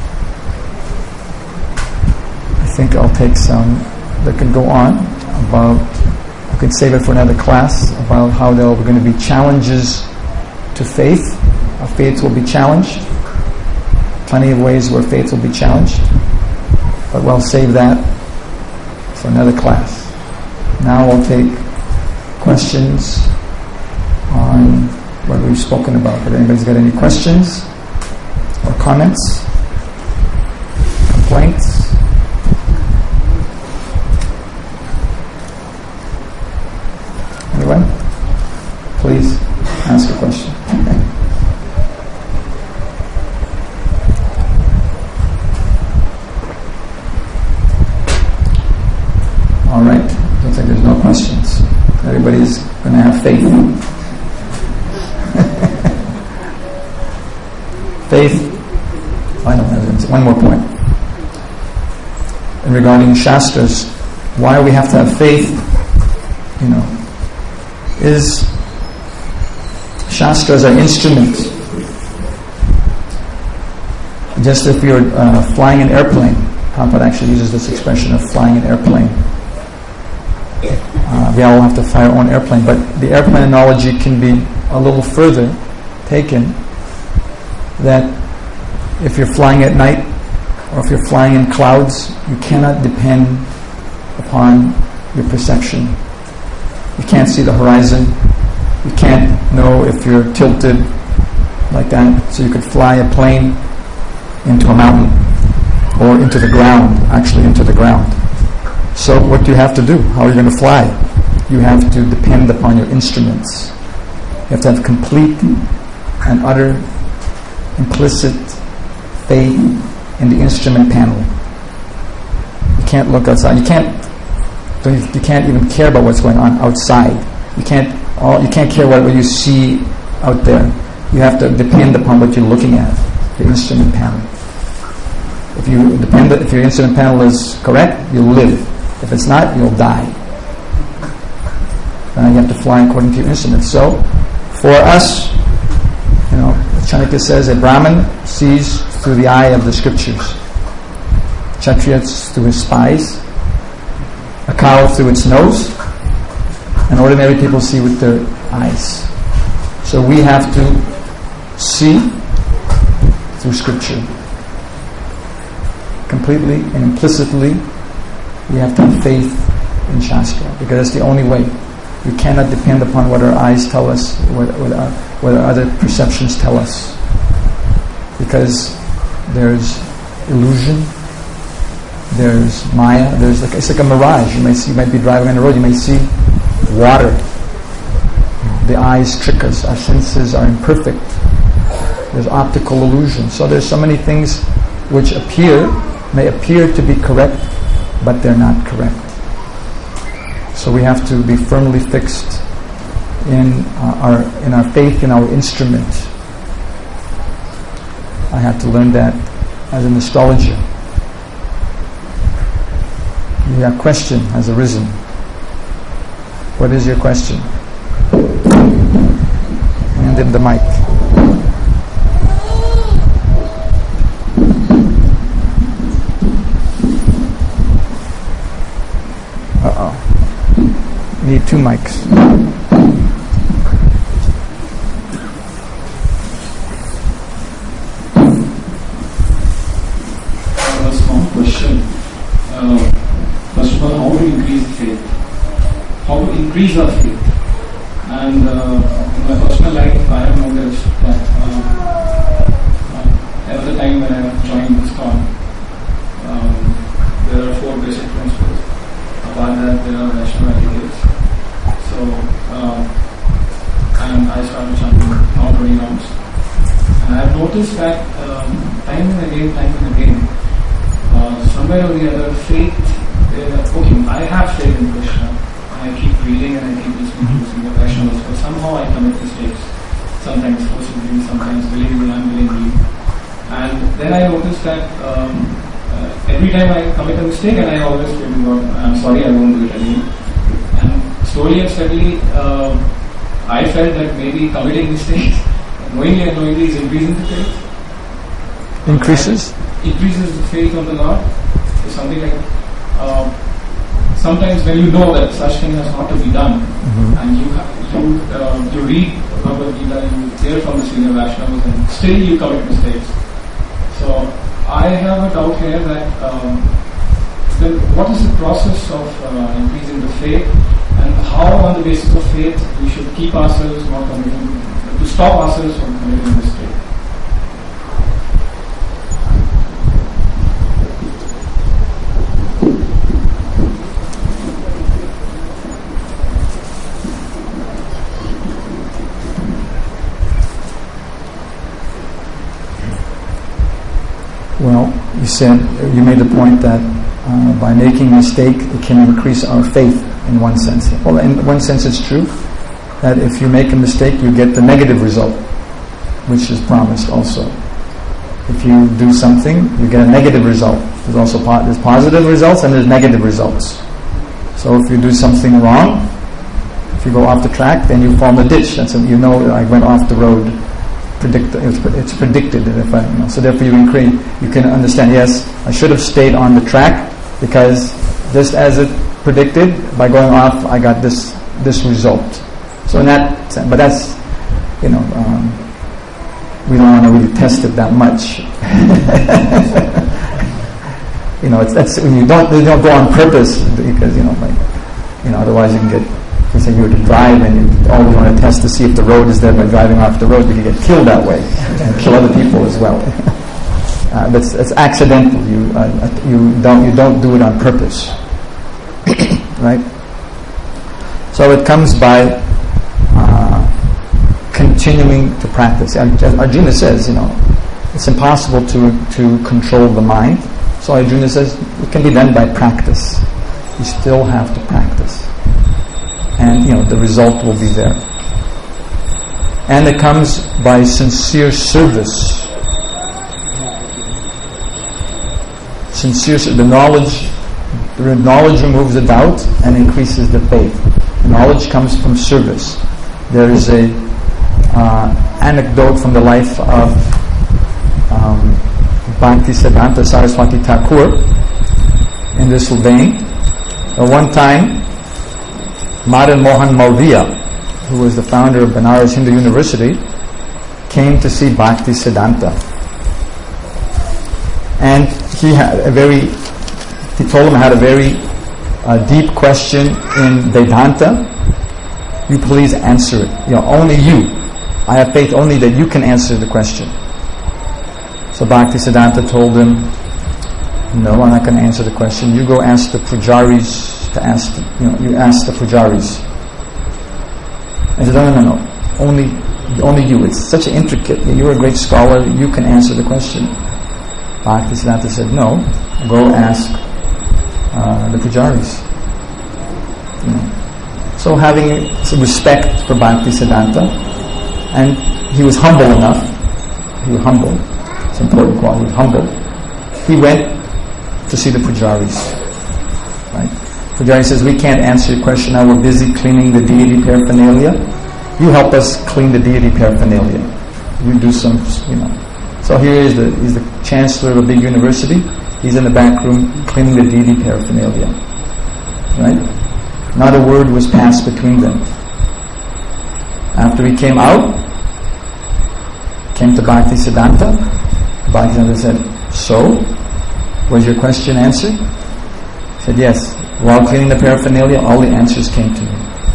I think I'll take some that can go on about, I could save it for another class, about how there are going to be challenges to faith. Our faith will be challenged. Plenty of ways where faith will be challenged. But we'll save that for another class. Now I'll take questions on what we've spoken about. If anybody's got any questions or comments, complaints? Anyone? Please ask a question. All right. Looks like there's no questions. Everybody's going to have faith. Faith. Final evidence. One more point. And regarding Shastras, why we have to have faith, you know, is Shastras are instruments. Just if you're uh, flying an airplane, Prabhupada actually uses this expression of flying an airplane. Uh, we all have to fly our own airplane, but the airplane analogy can be a little further taken, that if you're flying at night or if you're flying in clouds, you cannot depend upon your perception. You can't see the horizon. You can't know if you're tilted like that. So you could fly a plane into a mountain or into the ground, actually into the ground. So what do you have to do? How are you going to fly? You have to depend upon your instruments. You have to have complete and utter implicit faith in the instrument panel. You can't look outside. You can't. You can't even care about what's going on outside. You can't. All, you can't care what, what you see out there. You have to depend upon what you're looking at, the instrument panel. If you depend, if your instrument panel is correct, you'll live. If it's not, you'll die. Uh, you have to fly according to your instrument. So, for us, you know, Chanakya says a Brahmin sees through the eye of the scriptures. Kshatriya through his spies. A cow through its nose. And ordinary people see with their eyes. So we have to see through scripture. Completely and implicitly, we have to have faith in Shastra, because that's the only way. We cannot depend upon what our eyes tell us, what, what, our, what our other perceptions tell us, because there's illusion, there's maya, there's like it's like a mirage. You may see, you might be driving on the road, you may see water. The eyes trick us. Our senses are imperfect. There's optical illusion. So there's so many things which appear, may appear to be correct, but they're not correct. So we have to be firmly fixed in uh, our in our faith in our instrument. I had to learn that as an astrologer. Your question has arisen. What is your question? Hand him the mic. Uh-oh. Need two mics. I have a small question. Uh, first of all, how to increase faith? How to increase our faith? And uh, in my personal life, I have noticed that uh, uh, every time when I joined ISKCON, um, there are four basic principles. Apart that, there are Vaishnava etiquettes. So, uh, and I started chanting now twenty rounds. And I have noticed that um, time and again, time and again, uh, somewhere or the other, faith, uh, okay, I have faith in Krishna. I keep reading and I keep listening to Senior Vaishnavas, but somehow I commit mistakes. Sometimes forcibly, sometimes willingly, unwillingly. And then I noticed that um, uh, every time I commit a mistake, and I always feel, God, I'm sorry, I won't do it again. And slowly and steadily, uh, I felt that maybe committing mistakes, knowingly and unknowingly, is increasing the faith. Increases? And increases the faith of the Lord. It's something like... Uh, Sometimes when you know that such thing has not to be done, mm-hmm. and you have, you uh, you read Bhagavad Gita, you hear from the senior Vaishnavas, and still you commit mistakes. So I have a doubt here that um, then what is the process of uh, increasing the faith, and how on the basis of faith we should keep ourselves not committing, to stop ourselves from committing mistakes. Well, you said, you made the point that uh, by making a mistake, it can increase our faith in one sense. Well, in one sense it's true that if you make a mistake, you get the negative result, which is promised also. If you do something, you get a negative result. There's also po- there's positive results and there's negative results. So if you do something wrong, if you go off the track, then you fall in the ditch. That's a, you know, I went off the road. Predict, it's, it's predicted that if I, you know, so therefore you can create, you can understand, yes, I should have stayed on the track because just as it predicted, by going off I got this this result. So in that sense, but that's, you know, um, we don't want to really test it that much. You know, it's, that's when you don't you don't go on purpose, because you know, like, you know, otherwise you can get, say you were to drive and you, oh, you want to test to see if the road is there by driving off the road, but you get killed that way and kill other people as well. uh, that's it's accidental. You uh, you don't you don't do it on purpose, right? So it comes by uh, continuing to practice. And Arjuna says, you know, it's impossible to to control the mind. So Arjuna says it can be done by practice. You still have to practice. And, you know, the result will be there. And it comes by sincere service. Sincere, the knowledge, the knowledge removes the doubt and increases the faith. The knowledge comes from service. There is a uh, anecdote from the life of um, Bhaktisiddhanta Saraswati Thakur in this vein. At one time, Madan Mohan Malviya, who was the founder of Banaras Hindu University, came to see Bhaktisiddhanta. And he had a very, he told him I had a very uh, deep question in Vedanta. You please answer it. You know, only you. I have faith only that you can answer the question. So Bhaktisiddhanta told him, no, I'm not going to answer the question. You go ask the pujaris to ask, the, you know, you ask the pujaris. I said, no, no, no, no. Only, only you. It's such an intricate, you're a great scholar, you can answer the question. Bhaktisiddhanta said, no, go ask uh, the pujaris. You know. So having some respect for Bhaktisiddhanta, and he was humble enough, he was humble, it's an important quality, he was humble. He went to see the pujaris. Right? Pujari says, we can't answer your question now, we're busy cleaning the deity paraphernalia. You help us clean the deity paraphernalia. You do some, you know. So here is the, he's the chancellor of a big university. He's in the back room cleaning the deity paraphernalia. Right? Not a word was passed between them. After he came out, came to Bhaktisiddhanta, Bhaktisiddhanta said, so, was your question answered? He said, yes. While cleaning the paraphernalia, all the answers came to me.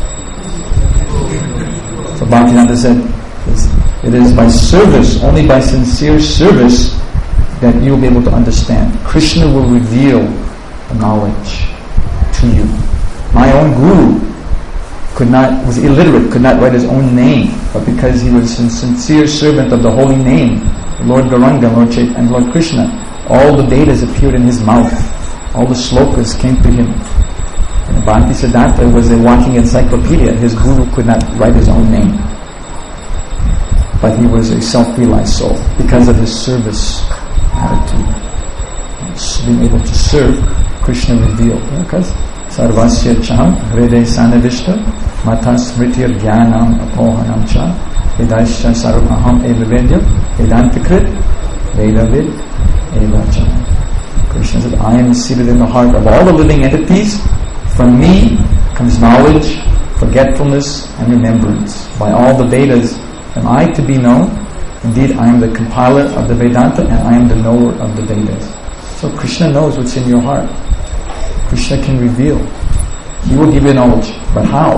So Bhaktisiddhanta said, it is by service, only by sincere service, that you will be able to understand. Krishna will reveal the knowledge to you. My own guru could not, was illiterate, could not write his own name, but because he was a sincere servant of the holy name, Lord Gauranga, Lord Chaitanya, and Lord Krishna, all the Vedas appeared in his mouth. All the slokas came to him. And Bhaktisiddhanta was a walking encyclopedia. His guru could not write his own name. But he was a self-realized soul because of his service attitude. Being able to serve, Krishna revealed. Because Sarvasya chaham hriday sanavishta mata smritir jnanam apohanam cha vedasya sarvaham evavedya vedantikrit vedavid evacha. Krishna said, I am seated in the heart of all the living entities. From me comes knowledge, forgetfulness, and remembrance. By all the Vedas am I to be known. Indeed, I am the compiler of the Vedanta and I am the knower of the Vedas. So Krishna knows what's in your heart. Krishna can reveal. He will give you knowledge. But how?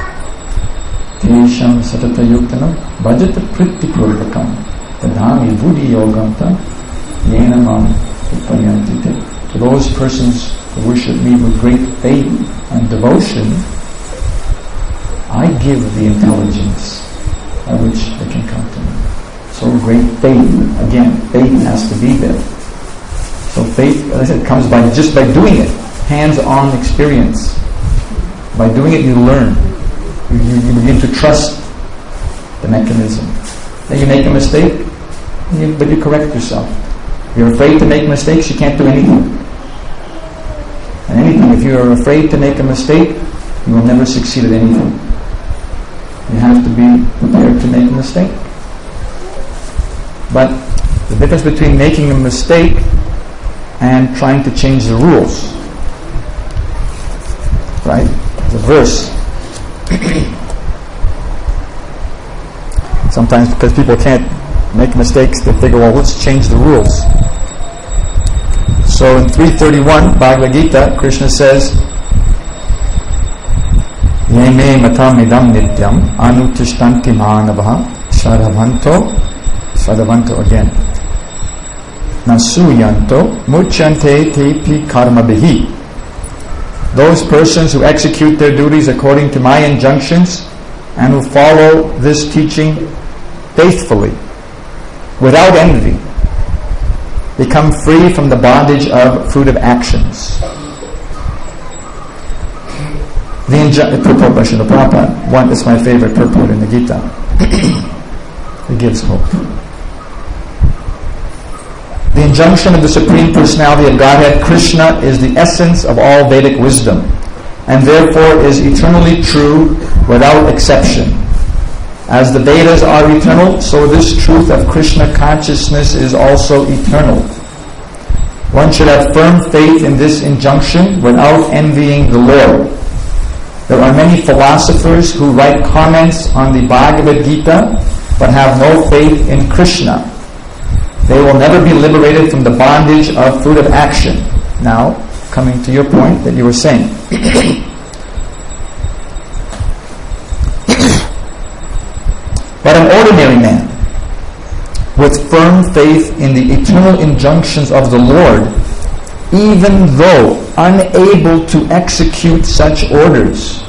Tesham satata yuktana bhajata pritti purvakam tadhami buddhi yoganta yenamam upayantite. To those persons who worship me with great faith and devotion, I give the intelligence by which they can come to me. So great faith, again, faith has to be there. So faith, as I said, comes by just by doing it, hands-on experience. By doing it, you learn. You, you, you begin to trust the mechanism. Then you make a mistake, you, but you correct yourself. If you're afraid to make mistakes, you can't do anything. And anything, if you're afraid to make a mistake, you will never succeed at anything. You have to be prepared to make a mistake. But the difference between making a mistake and trying to change the rules, right? The verse. Sometimes because people can't make mistakes, they figure, well, let's change the rules. So in three thirty-one, Bhagavad Gita, Krishna says, Yeme matam idam nityam anutishtanti manavaha shadhavanto shadhavanto again nasuyanto muchante tepi karma bihi. Those persons who execute their duties according to my injunctions and who follow this teaching faithfully without envy become free from the bondage of fruitive actions. The inju- purport by Srila Prabhupada, one is my favorite purport in the Gita. It gives hope. The injunction of the Supreme Personality of Godhead, Krishna, is the essence of all Vedic wisdom, and therefore is eternally true without exception. As the Vedas are eternal, so this truth of Krishna consciousness is also eternal. One should have firm faith in this injunction without envying the Lord. There are many philosophers who write comments on the Bhagavad Gita but have no faith in Krishna. They will never be liberated from the bondage of fruitive action. Now, coming to your point that you were saying. But an ordinary man with firm faith in the eternal injunctions of the Lord, even though unable to execute such orders,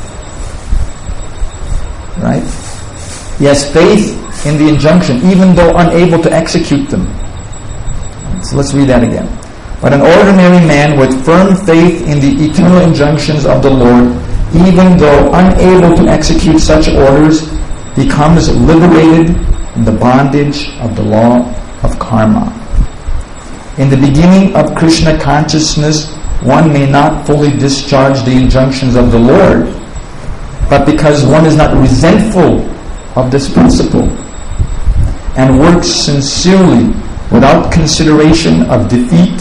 right? He has faith in the injunction, even though unable to execute them. So let's read that again. But an ordinary man with firm faith in the eternal injunctions of the Lord, even though unable to execute such orders, becomes liberated from the bondage of the law of karma. In the beginning of Krishna consciousness, one may not fully discharge the injunctions of the Lord, but because one is not resentful of this principle and works sincerely without consideration of defeat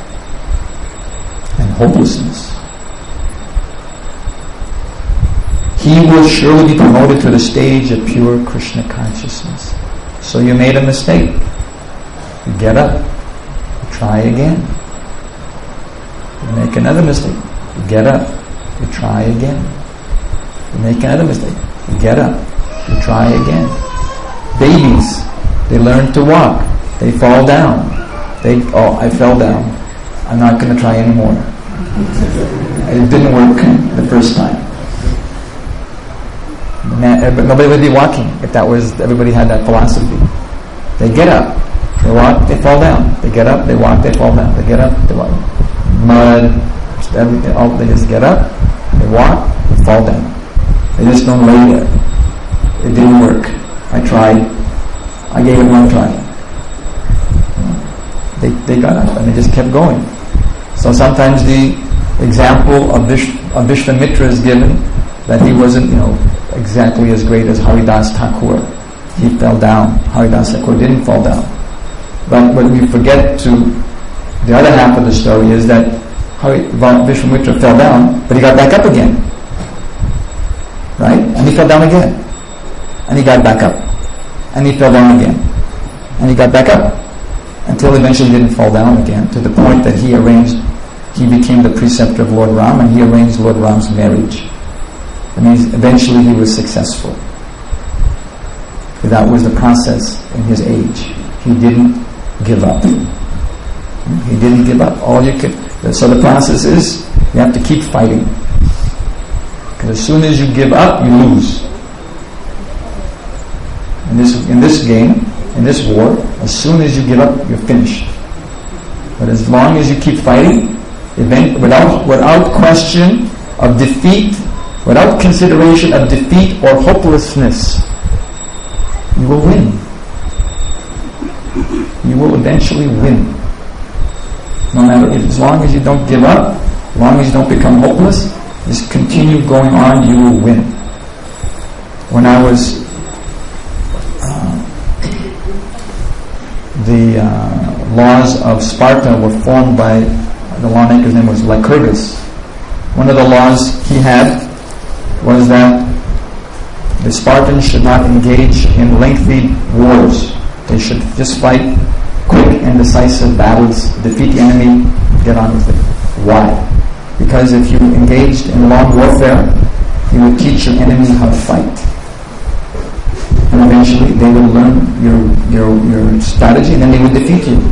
and hopelessness, he will surely be promoted to the stage of pure Krishna consciousness. So you made a mistake. You get up. You try again. You make another mistake. You get up. You try again. You make another mistake. You get up. You try again. Babies, they learn to walk. They fall down. They, oh, I fell down. I'm not going to try anymore. It didn't work the first time. But nobody would be walking if that was everybody had that philosophy. They get up, they walk, they fall down. They get up, they walk, they fall down. They get up, they walk. Mud, everything. Oh, they just get up, they walk, they fall down. They just don't lay there. It didn't work. I tried. I gave it one try. They they got up and they just kept going. So sometimes the example of Vish, of Vishwamitra is given that he wasn't, you know, exactly as great as Haridas Thakur. He fell down. Haridas Thakur didn't fall down. But what we forget to, the other half of the story is that Hari, Vishwamitra fell down, but he got back up again. Right? And he fell down again. And he got back up. And he fell down again. And he got back up. Until eventually he didn't fall down again, to the point that he arranged, he became the preceptor of Lord Ram, and he arranged Lord Ram's marriage. That means eventually he was successful. That was the process in his age. He didn't give up. He didn't give up. All you could. So the process is you have to keep fighting. Because as soon as you give up, you lose. In this in this game, in this war, as soon as you give up, you're finished. But as long as you keep fighting, event, without without question of defeat, without consideration of defeat or hopelessness, you will win. You will eventually win. No matter if, as long as you don't give up, as long as you don't become hopeless, just continue going on, you will win. When I was, uh, the uh, laws of Sparta were formed by, the lawmaker's name was Lycurgus. One of the laws he had was that the Spartans should not engage in lengthy wars. They should just fight quick and decisive battles, defeat the enemy, get on with it. Why? Because if you engaged in long warfare, You will teach your enemy how to fight. And eventually they will learn your, your, your strategy, and then they will defeat you.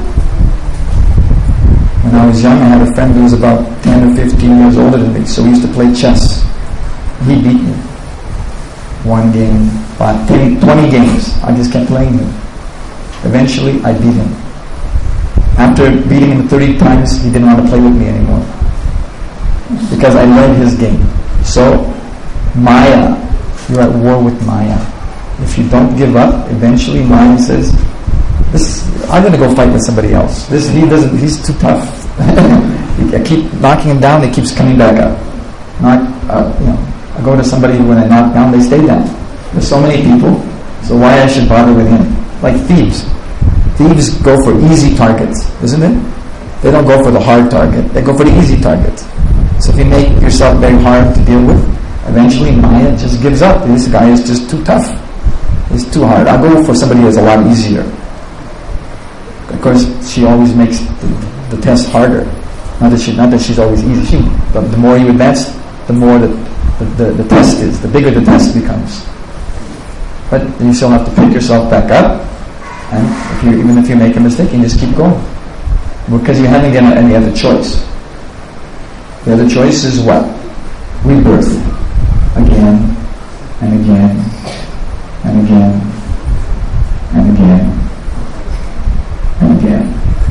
When I was young, I had a friend who was about ten or fifteen years older than me, so we used to play chess. He beat me. One game, five, ten, twenty games. I just kept playing him. Eventually, I beat him. After beating him thirty times, he didn't want to play with me anymore. Because I learned his game. So, Maya, you're at war with Maya. If you don't give up, eventually Maya says, "This, I'm going to go fight with somebody else. This, he doesn't. He's too tough. I keep knocking him down. He keeps coming back up. Knock, uh, you know, I go to somebody when I knock down, they stay down. There's so many people, so why I should bother with him? Like thieves. Thieves go for easy targets, isn't it? They don't go for the hard target. They go for the easy target. So if you make yourself very hard to deal with, eventually Maya just gives up. This guy is just too tough. He's too hard. I'll go for somebody that's a lot easier. Of course, she always makes the, the test harder. Not that she, not that she's always easy. She, the, the more you advance, the more the, the, the, the test is. The bigger the test becomes. But you still have to pick yourself back up, and if you, even if you make a mistake, you just keep going, because you haven't given any other choice. The other choice is what? Rebirth, again and again and again and again and again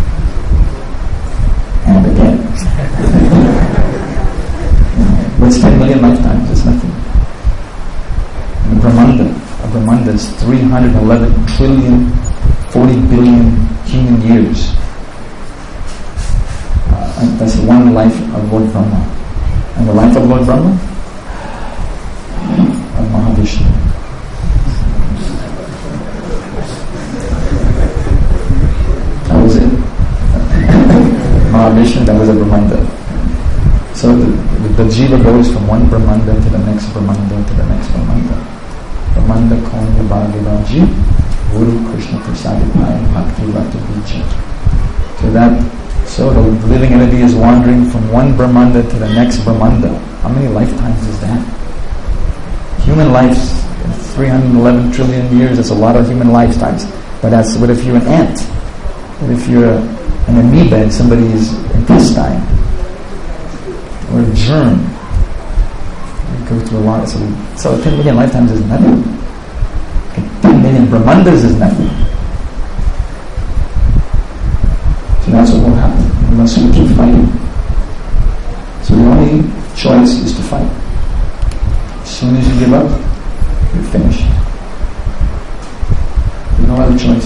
and again. What's ten million lifetimes? It's nothing. And Brahmanda, a Brahmanda is three hundred eleven trillion, forty billion human years. Uh, and that's one life of Lord Brahma. And the life of Lord Brahma? Of Mahavishnu. That was it. Mahavishnu, that was a Brahmanda. So the, the, the jiva goes from one Brahmanda to the next Brahmanda to the next Brahmanda. Brahmanda Konya Bhagavaji, Guru Krishna Prasadipaya Bhakti Rata Bija. So that, so the living entity is wandering from one Brahmanda to the next Brahmanda. How many lifetimes is that? Human lives, three hundred eleven trillion years, that's a lot of human lifetimes. But that's, what if you're an ant? What if you're a, an amoeba in somebody's intestine? Or a germ? You go through a lot. So, so ten million lifetimes is nothing. Okay, ten million Brahmandas is nothing. So that's what will happen unless we keep fighting. So the only choice is to fight. As soon as you give up, you're finished. There's no other choice.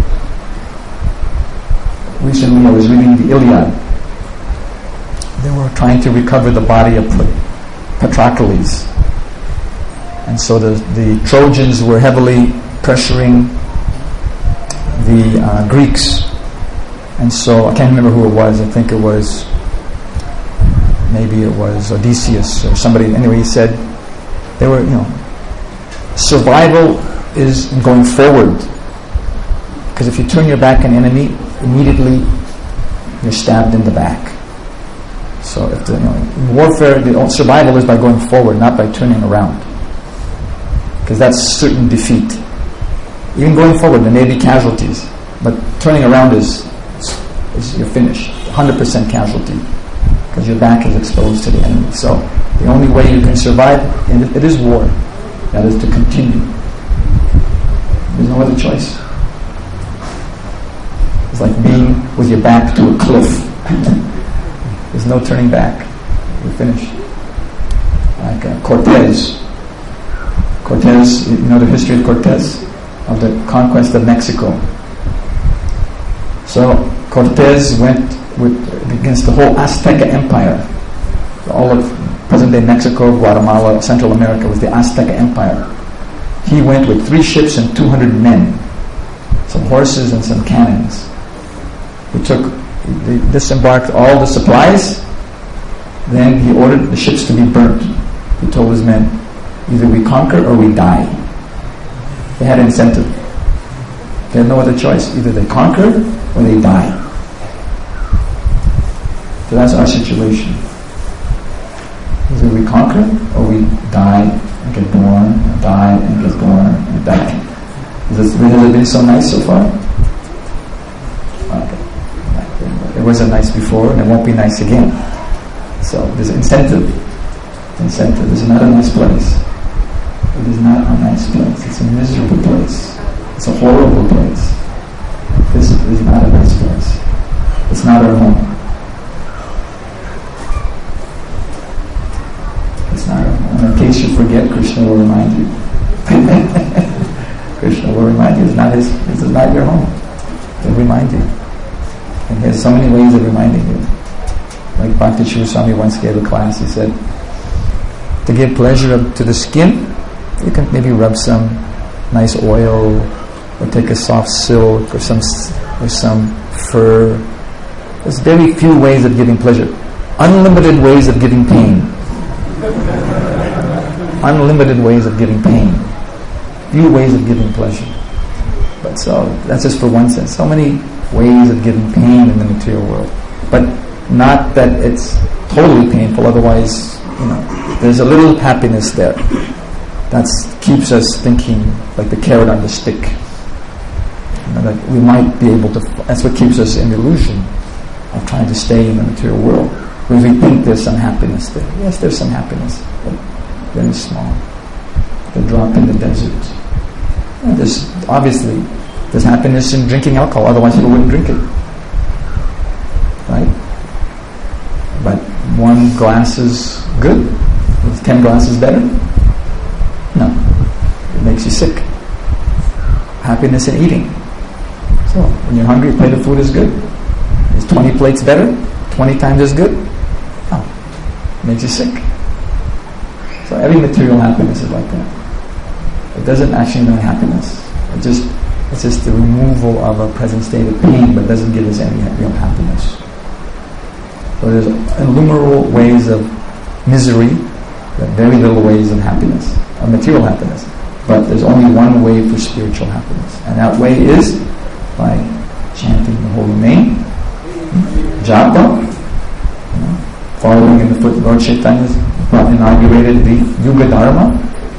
Recently I was reading the Iliad. They were trying to recover the body of Patroclus. And so the, the Trojans were heavily pressuring the uh, Greeks. And so, I can't remember who it was, I think it was, maybe it was Odysseus or somebody. Anyway, he said, they were, you know, survival is going forward. Because if you turn your back on an enemy, immediately you're stabbed in the back. So, if the, you know, in warfare, the survival is by going forward, not by turning around. Because that's certain defeat. Even going forward, there may be casualties, but turning around is, is you're finished. one hundred percent casualty. Because your back is exposed to the enemy. So, the only way you can survive, and it, it is war, that is to continue. There's no other choice. It's like being with your back to a cliff. There's no turning back. You're finished. Like uh, Cortez. Cortez, you know the history of Cortez? Of the conquest of Mexico. So, Cortez went with, against the whole Azteca Empire. All of present-day Mexico, Guatemala, Central America was the Azteca Empire. He went with three ships and two hundred men. Some horses and some cannons. He took, he disembarked all the supplies. Then he ordered the ships to be burnt. He told his men, either we conquer or we die. They had incentive. They had no other choice. Either they conquer or they die. So that's our situation. There's Do we conquer, or we die and get born, and die and get born and die? Has it, has it been so nice so far? Okay. It wasn't nice before, and it won't be nice again. So there's incentive. Incentive. This is not a nice place. It is not a nice place. It's a miserable place. It's a horrible place. This is not a nice place. It's not our home. It's not our home. And in case you forget, Krishna will remind you. Krishna will remind you. It's not his, this is not your home. He'll remind you. And he has so many ways of reminding you. Like Bhakti Sri Swami once gave a class, he said, to give pleasure to the skin, you can maybe rub some nice oil, or take a soft silk, or some or some fur. There's very few ways of giving pleasure. Unlimited ways of giving pain. Unlimited ways of giving pain. Few ways of giving pleasure. But so, that's just for one sense. So many ways of giving pain in the material world. But not that it's totally painful, otherwise, you know, there's a little happiness there. That keeps us thinking like the carrot on the stick. You know, that we might be able to, that's what keeps us in the illusion of trying to stay in the material world. Because we think there's some happiness there. Yes, there's some happiness, but very small. The drop in the desert. And there's, obviously, there's happiness in drinking alcohol, otherwise people wouldn't drink it. Right? But one glass is good. Is ten glasses better? No. It makes you sick. Happiness in eating. So, when you're hungry, a plate of food is good. Is twenty plates better? twenty times as good? No. It makes you sick. So every material happiness is like that. It doesn't actually mean happiness. It just, it's just the removal of a present state of pain, but doesn't give us any real happiness. So there's innumerable ways of misery, but very little ways of happiness, of material happiness. But there's only one way for spiritual happiness, and that way is by chanting the holy name, japa, you know, following in the foot of Lord Chaitanya's inaugurated the Yuga Dharma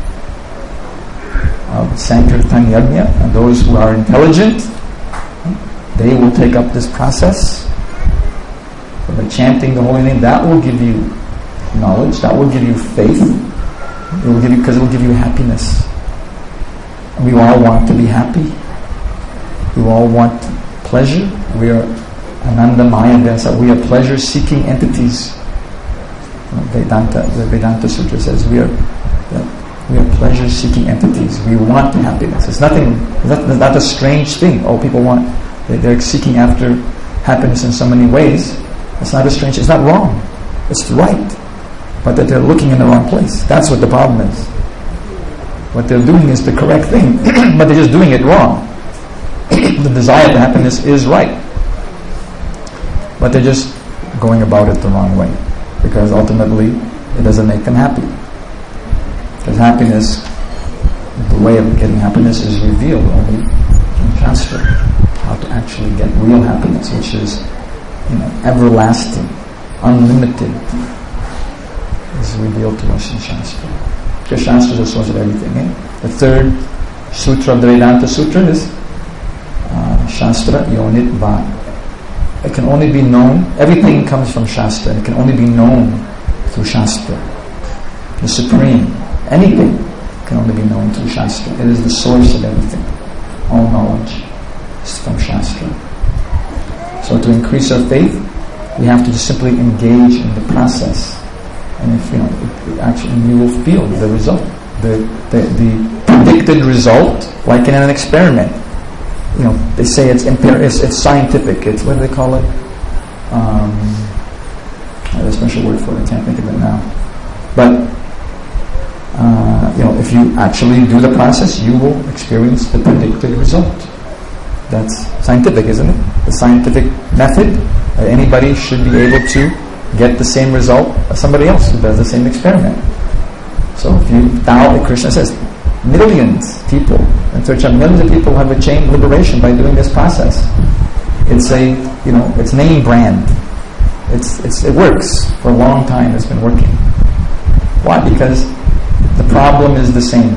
of Sankirtan Yajna, and those who are intelligent, they will take up this process. So by chanting the holy name, that will give you knowledge, that will give you faith, it will give you, because it will give you happiness. And we all want to be happy. We all want pleasure. We are Ananda Maya Vyasa. We are pleasure-seeking entities. Vedanta, the Vedanta Sutra says we are we are pleasure-seeking entities. We want happiness. It's nothing. It's not, it's not a strange thing. Oh, people want. They're seeking after happiness in so many ways. It's not a strange. It's not wrong. It's right, but that they're looking in the wrong place. That's what the problem is. What they're doing is the correct thing, but they're just doing it wrong. The desire for happiness is right, but they're just going about it the wrong way, because ultimately it doesn't make them happy. Because happiness, the way of getting happiness is revealed only in Shastra. How to actually get real happiness, which is, you know, everlasting, unlimited, is revealed to us in Shastra. Because Shastra is the source of everything. Eh? The third sutra of the Vedanta Sutra is uh, Shastra Yonit Va. It can only be known, everything comes from Shastra, and it can only be known through Shastra. The Supreme, anything can only be known through Shastra. It is the source of everything. All knowledge is from Shastra. So to increase our faith, we have to just simply engage in the process. And if you know, it, it actually, you will feel the result, the, the the predicted result, like in an experiment. You know, they say it's imper- it's, it's scientific. It's, what do they call it? Um, I have a special word for it. I can't think of it now. But uh, you know, if you actually do the process, you will experience the predicted result. That's scientific, isn't it? The scientific method. Uh, anybody should be able to get the same result as somebody else who does the same experiment. So if you, Tao, Krishna says, millions of people, in search of millions of people have achieved liberation by doing this process. It's a, you know, it's name brand. It's, it's, it works for a long time. It's been working. Why? Because the problem is the same.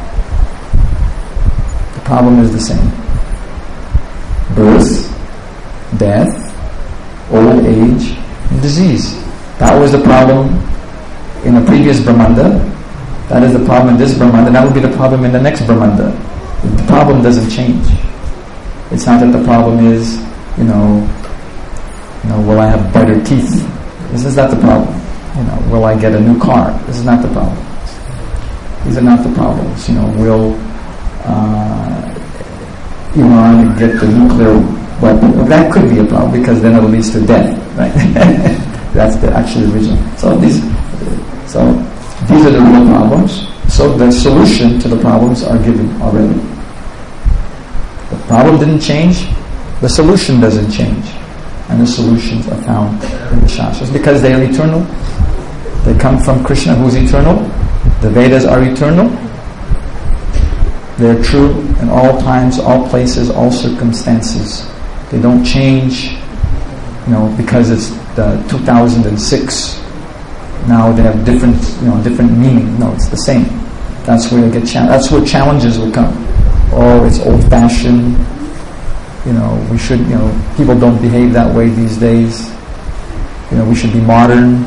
The problem is the same. Birth, death, old age, and disease. That was the problem in the previous Brahmanda. That is the problem in this Brahmanda. That will be the problem in the next Brahmanda. The problem doesn't change. It's not that the problem is, you know, you know, will I have better teeth? This is not the problem. You know, will I get a new car? This is not the problem. These are not the problems. You know, will uh, Iran get the nuclear weapon? Well, that could be a problem because then it leads to death, right? That's the actual original. So these, so these are the real problems. So the solution to the problems are given already. The problem didn't change. The solution doesn't change. And the solutions are found in the Shastras because they are eternal. They come from Krishna, who is eternal. The Vedas are eternal. They are true in all times, all places, all circumstances. They don't change, you know, because it's the two thousand six. Now they have different, you know, different meaning. No, it's the same. That's where you get cha- that's where challenges will come. Oh, it's old-fashioned. You know, we should, you know, people don't behave that way these days. You know, we should be modern.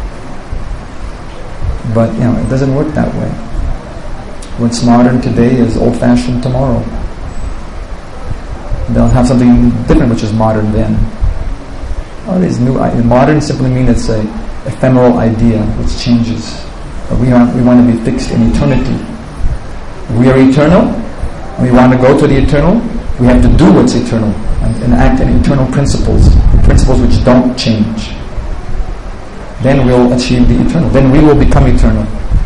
But, you know, it doesn't work that way. What's modern today is old-fashioned tomorrow. They'll have something different which is modern then. All these new, modern simply means it's a ephemeral idea which changes. But we want, we want to be fixed in eternity. We are eternal. We want to go to the eternal. We have to do what's eternal and, and act in eternal principles, principles which don't change. Then we'll achieve the eternal. Then we will become eternal.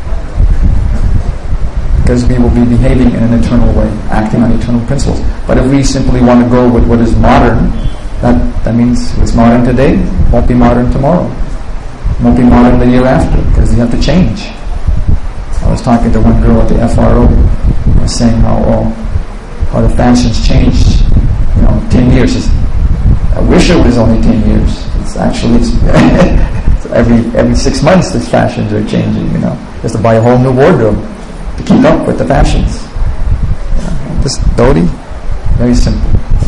Because we will be behaving in an eternal way, acting on eternal principles. But if we simply want to go with what is modern, that, that means what's modern today won't be modern tomorrow. Won't be modern the year after, because you have to change. I was talking to one girl at the F R O, I was saying how all, how the fashions changed, you know, ten years. It's, I wish it was only ten years. It's actually it's every every six months the fashions are changing. You know, just to buy a whole new wardrobe to keep up with the fashions. You know, this dhoti, very simple.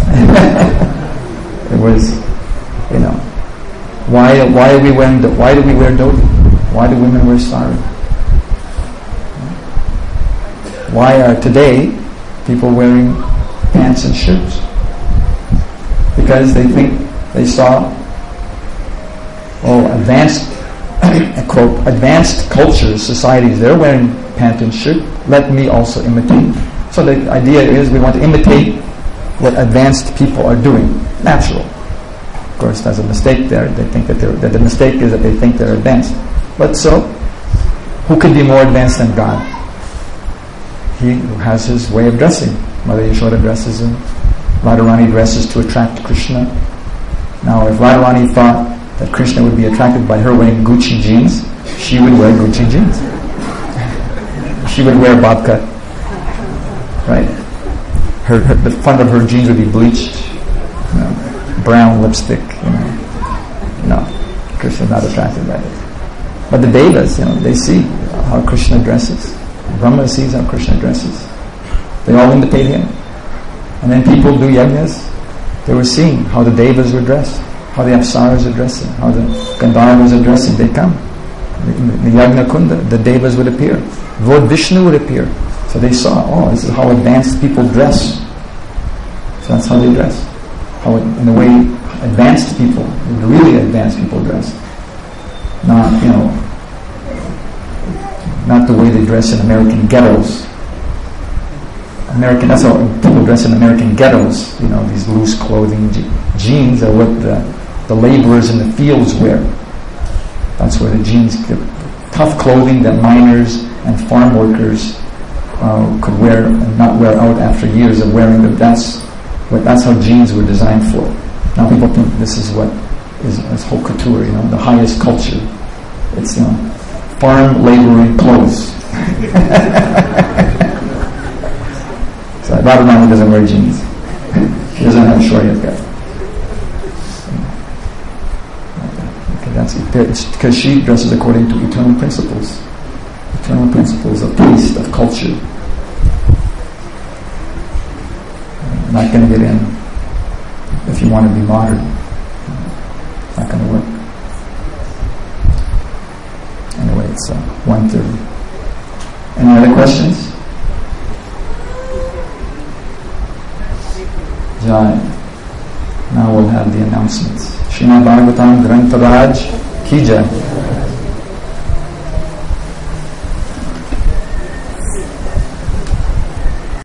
It was, you know, why why are we wearing why do we wear dhoti? Why do women wear sari? Why are today people wearing pants and shirts? Because they think they saw, oh, advanced, quote, advanced cultures, societies, they're wearing pant and shirt, let me also imitate. So the idea is we want to imitate what advanced people are doing, natural. Of course, there's a mistake there. They think that, they're, that the mistake is that they think they're advanced. But so, who could be more advanced than God? He has his way of dressing. Mother Yashoda dresses him. Radharani dresses to attract Krishna. Now, if Radharani thought that Krishna would be attracted by her wearing Gucci jeans, she would wear Gucci jeans. She would wear bob cut. Right? Her, her, the front of her jeans would be bleached. You know, brown lipstick. You know. No, Krishna is not attracted by it. But the Devas, you know, they see how Krishna dresses. Brahma sees how Krishna dresses. They all imitate him. And then people do yajnas. They were seeing how the devas were dressed, how the apsaras are dressing, how the gandharvas are dressing. They come. In the yajna kunda, the devas would appear. Lord Vishnu would appear. So they saw, oh, this is how advanced people dress. So that's how they dress. How, in the way advanced people, really advanced people dress. Not, you know, not the way they dress in American ghettos. American, that's how people dress in American ghettos. You know, these loose clothing, je- jeans are what the, the laborers in the fields wear. That's where the jeans, the tough clothing that miners and farm workers uh, could wear and not wear out after years of wearing them. That's what. That's how jeans were designed for. Now people think this is what is, is haute couture. You know, the highest culture. It's, you know, farm laboring clothes. So Radharani doesn't wear jeans. She doesn't have shorty cut. Okay, that's it. Because she dresses according to eternal principles. Eternal principles of taste, of culture. Not going to get in if you want to be modern. Not going to work. Anyway, it's uh, one thirty. Any other questions? Jai. Now we'll have the announcements. Srimad Bhagavatam Grantha Raj Ki Jai.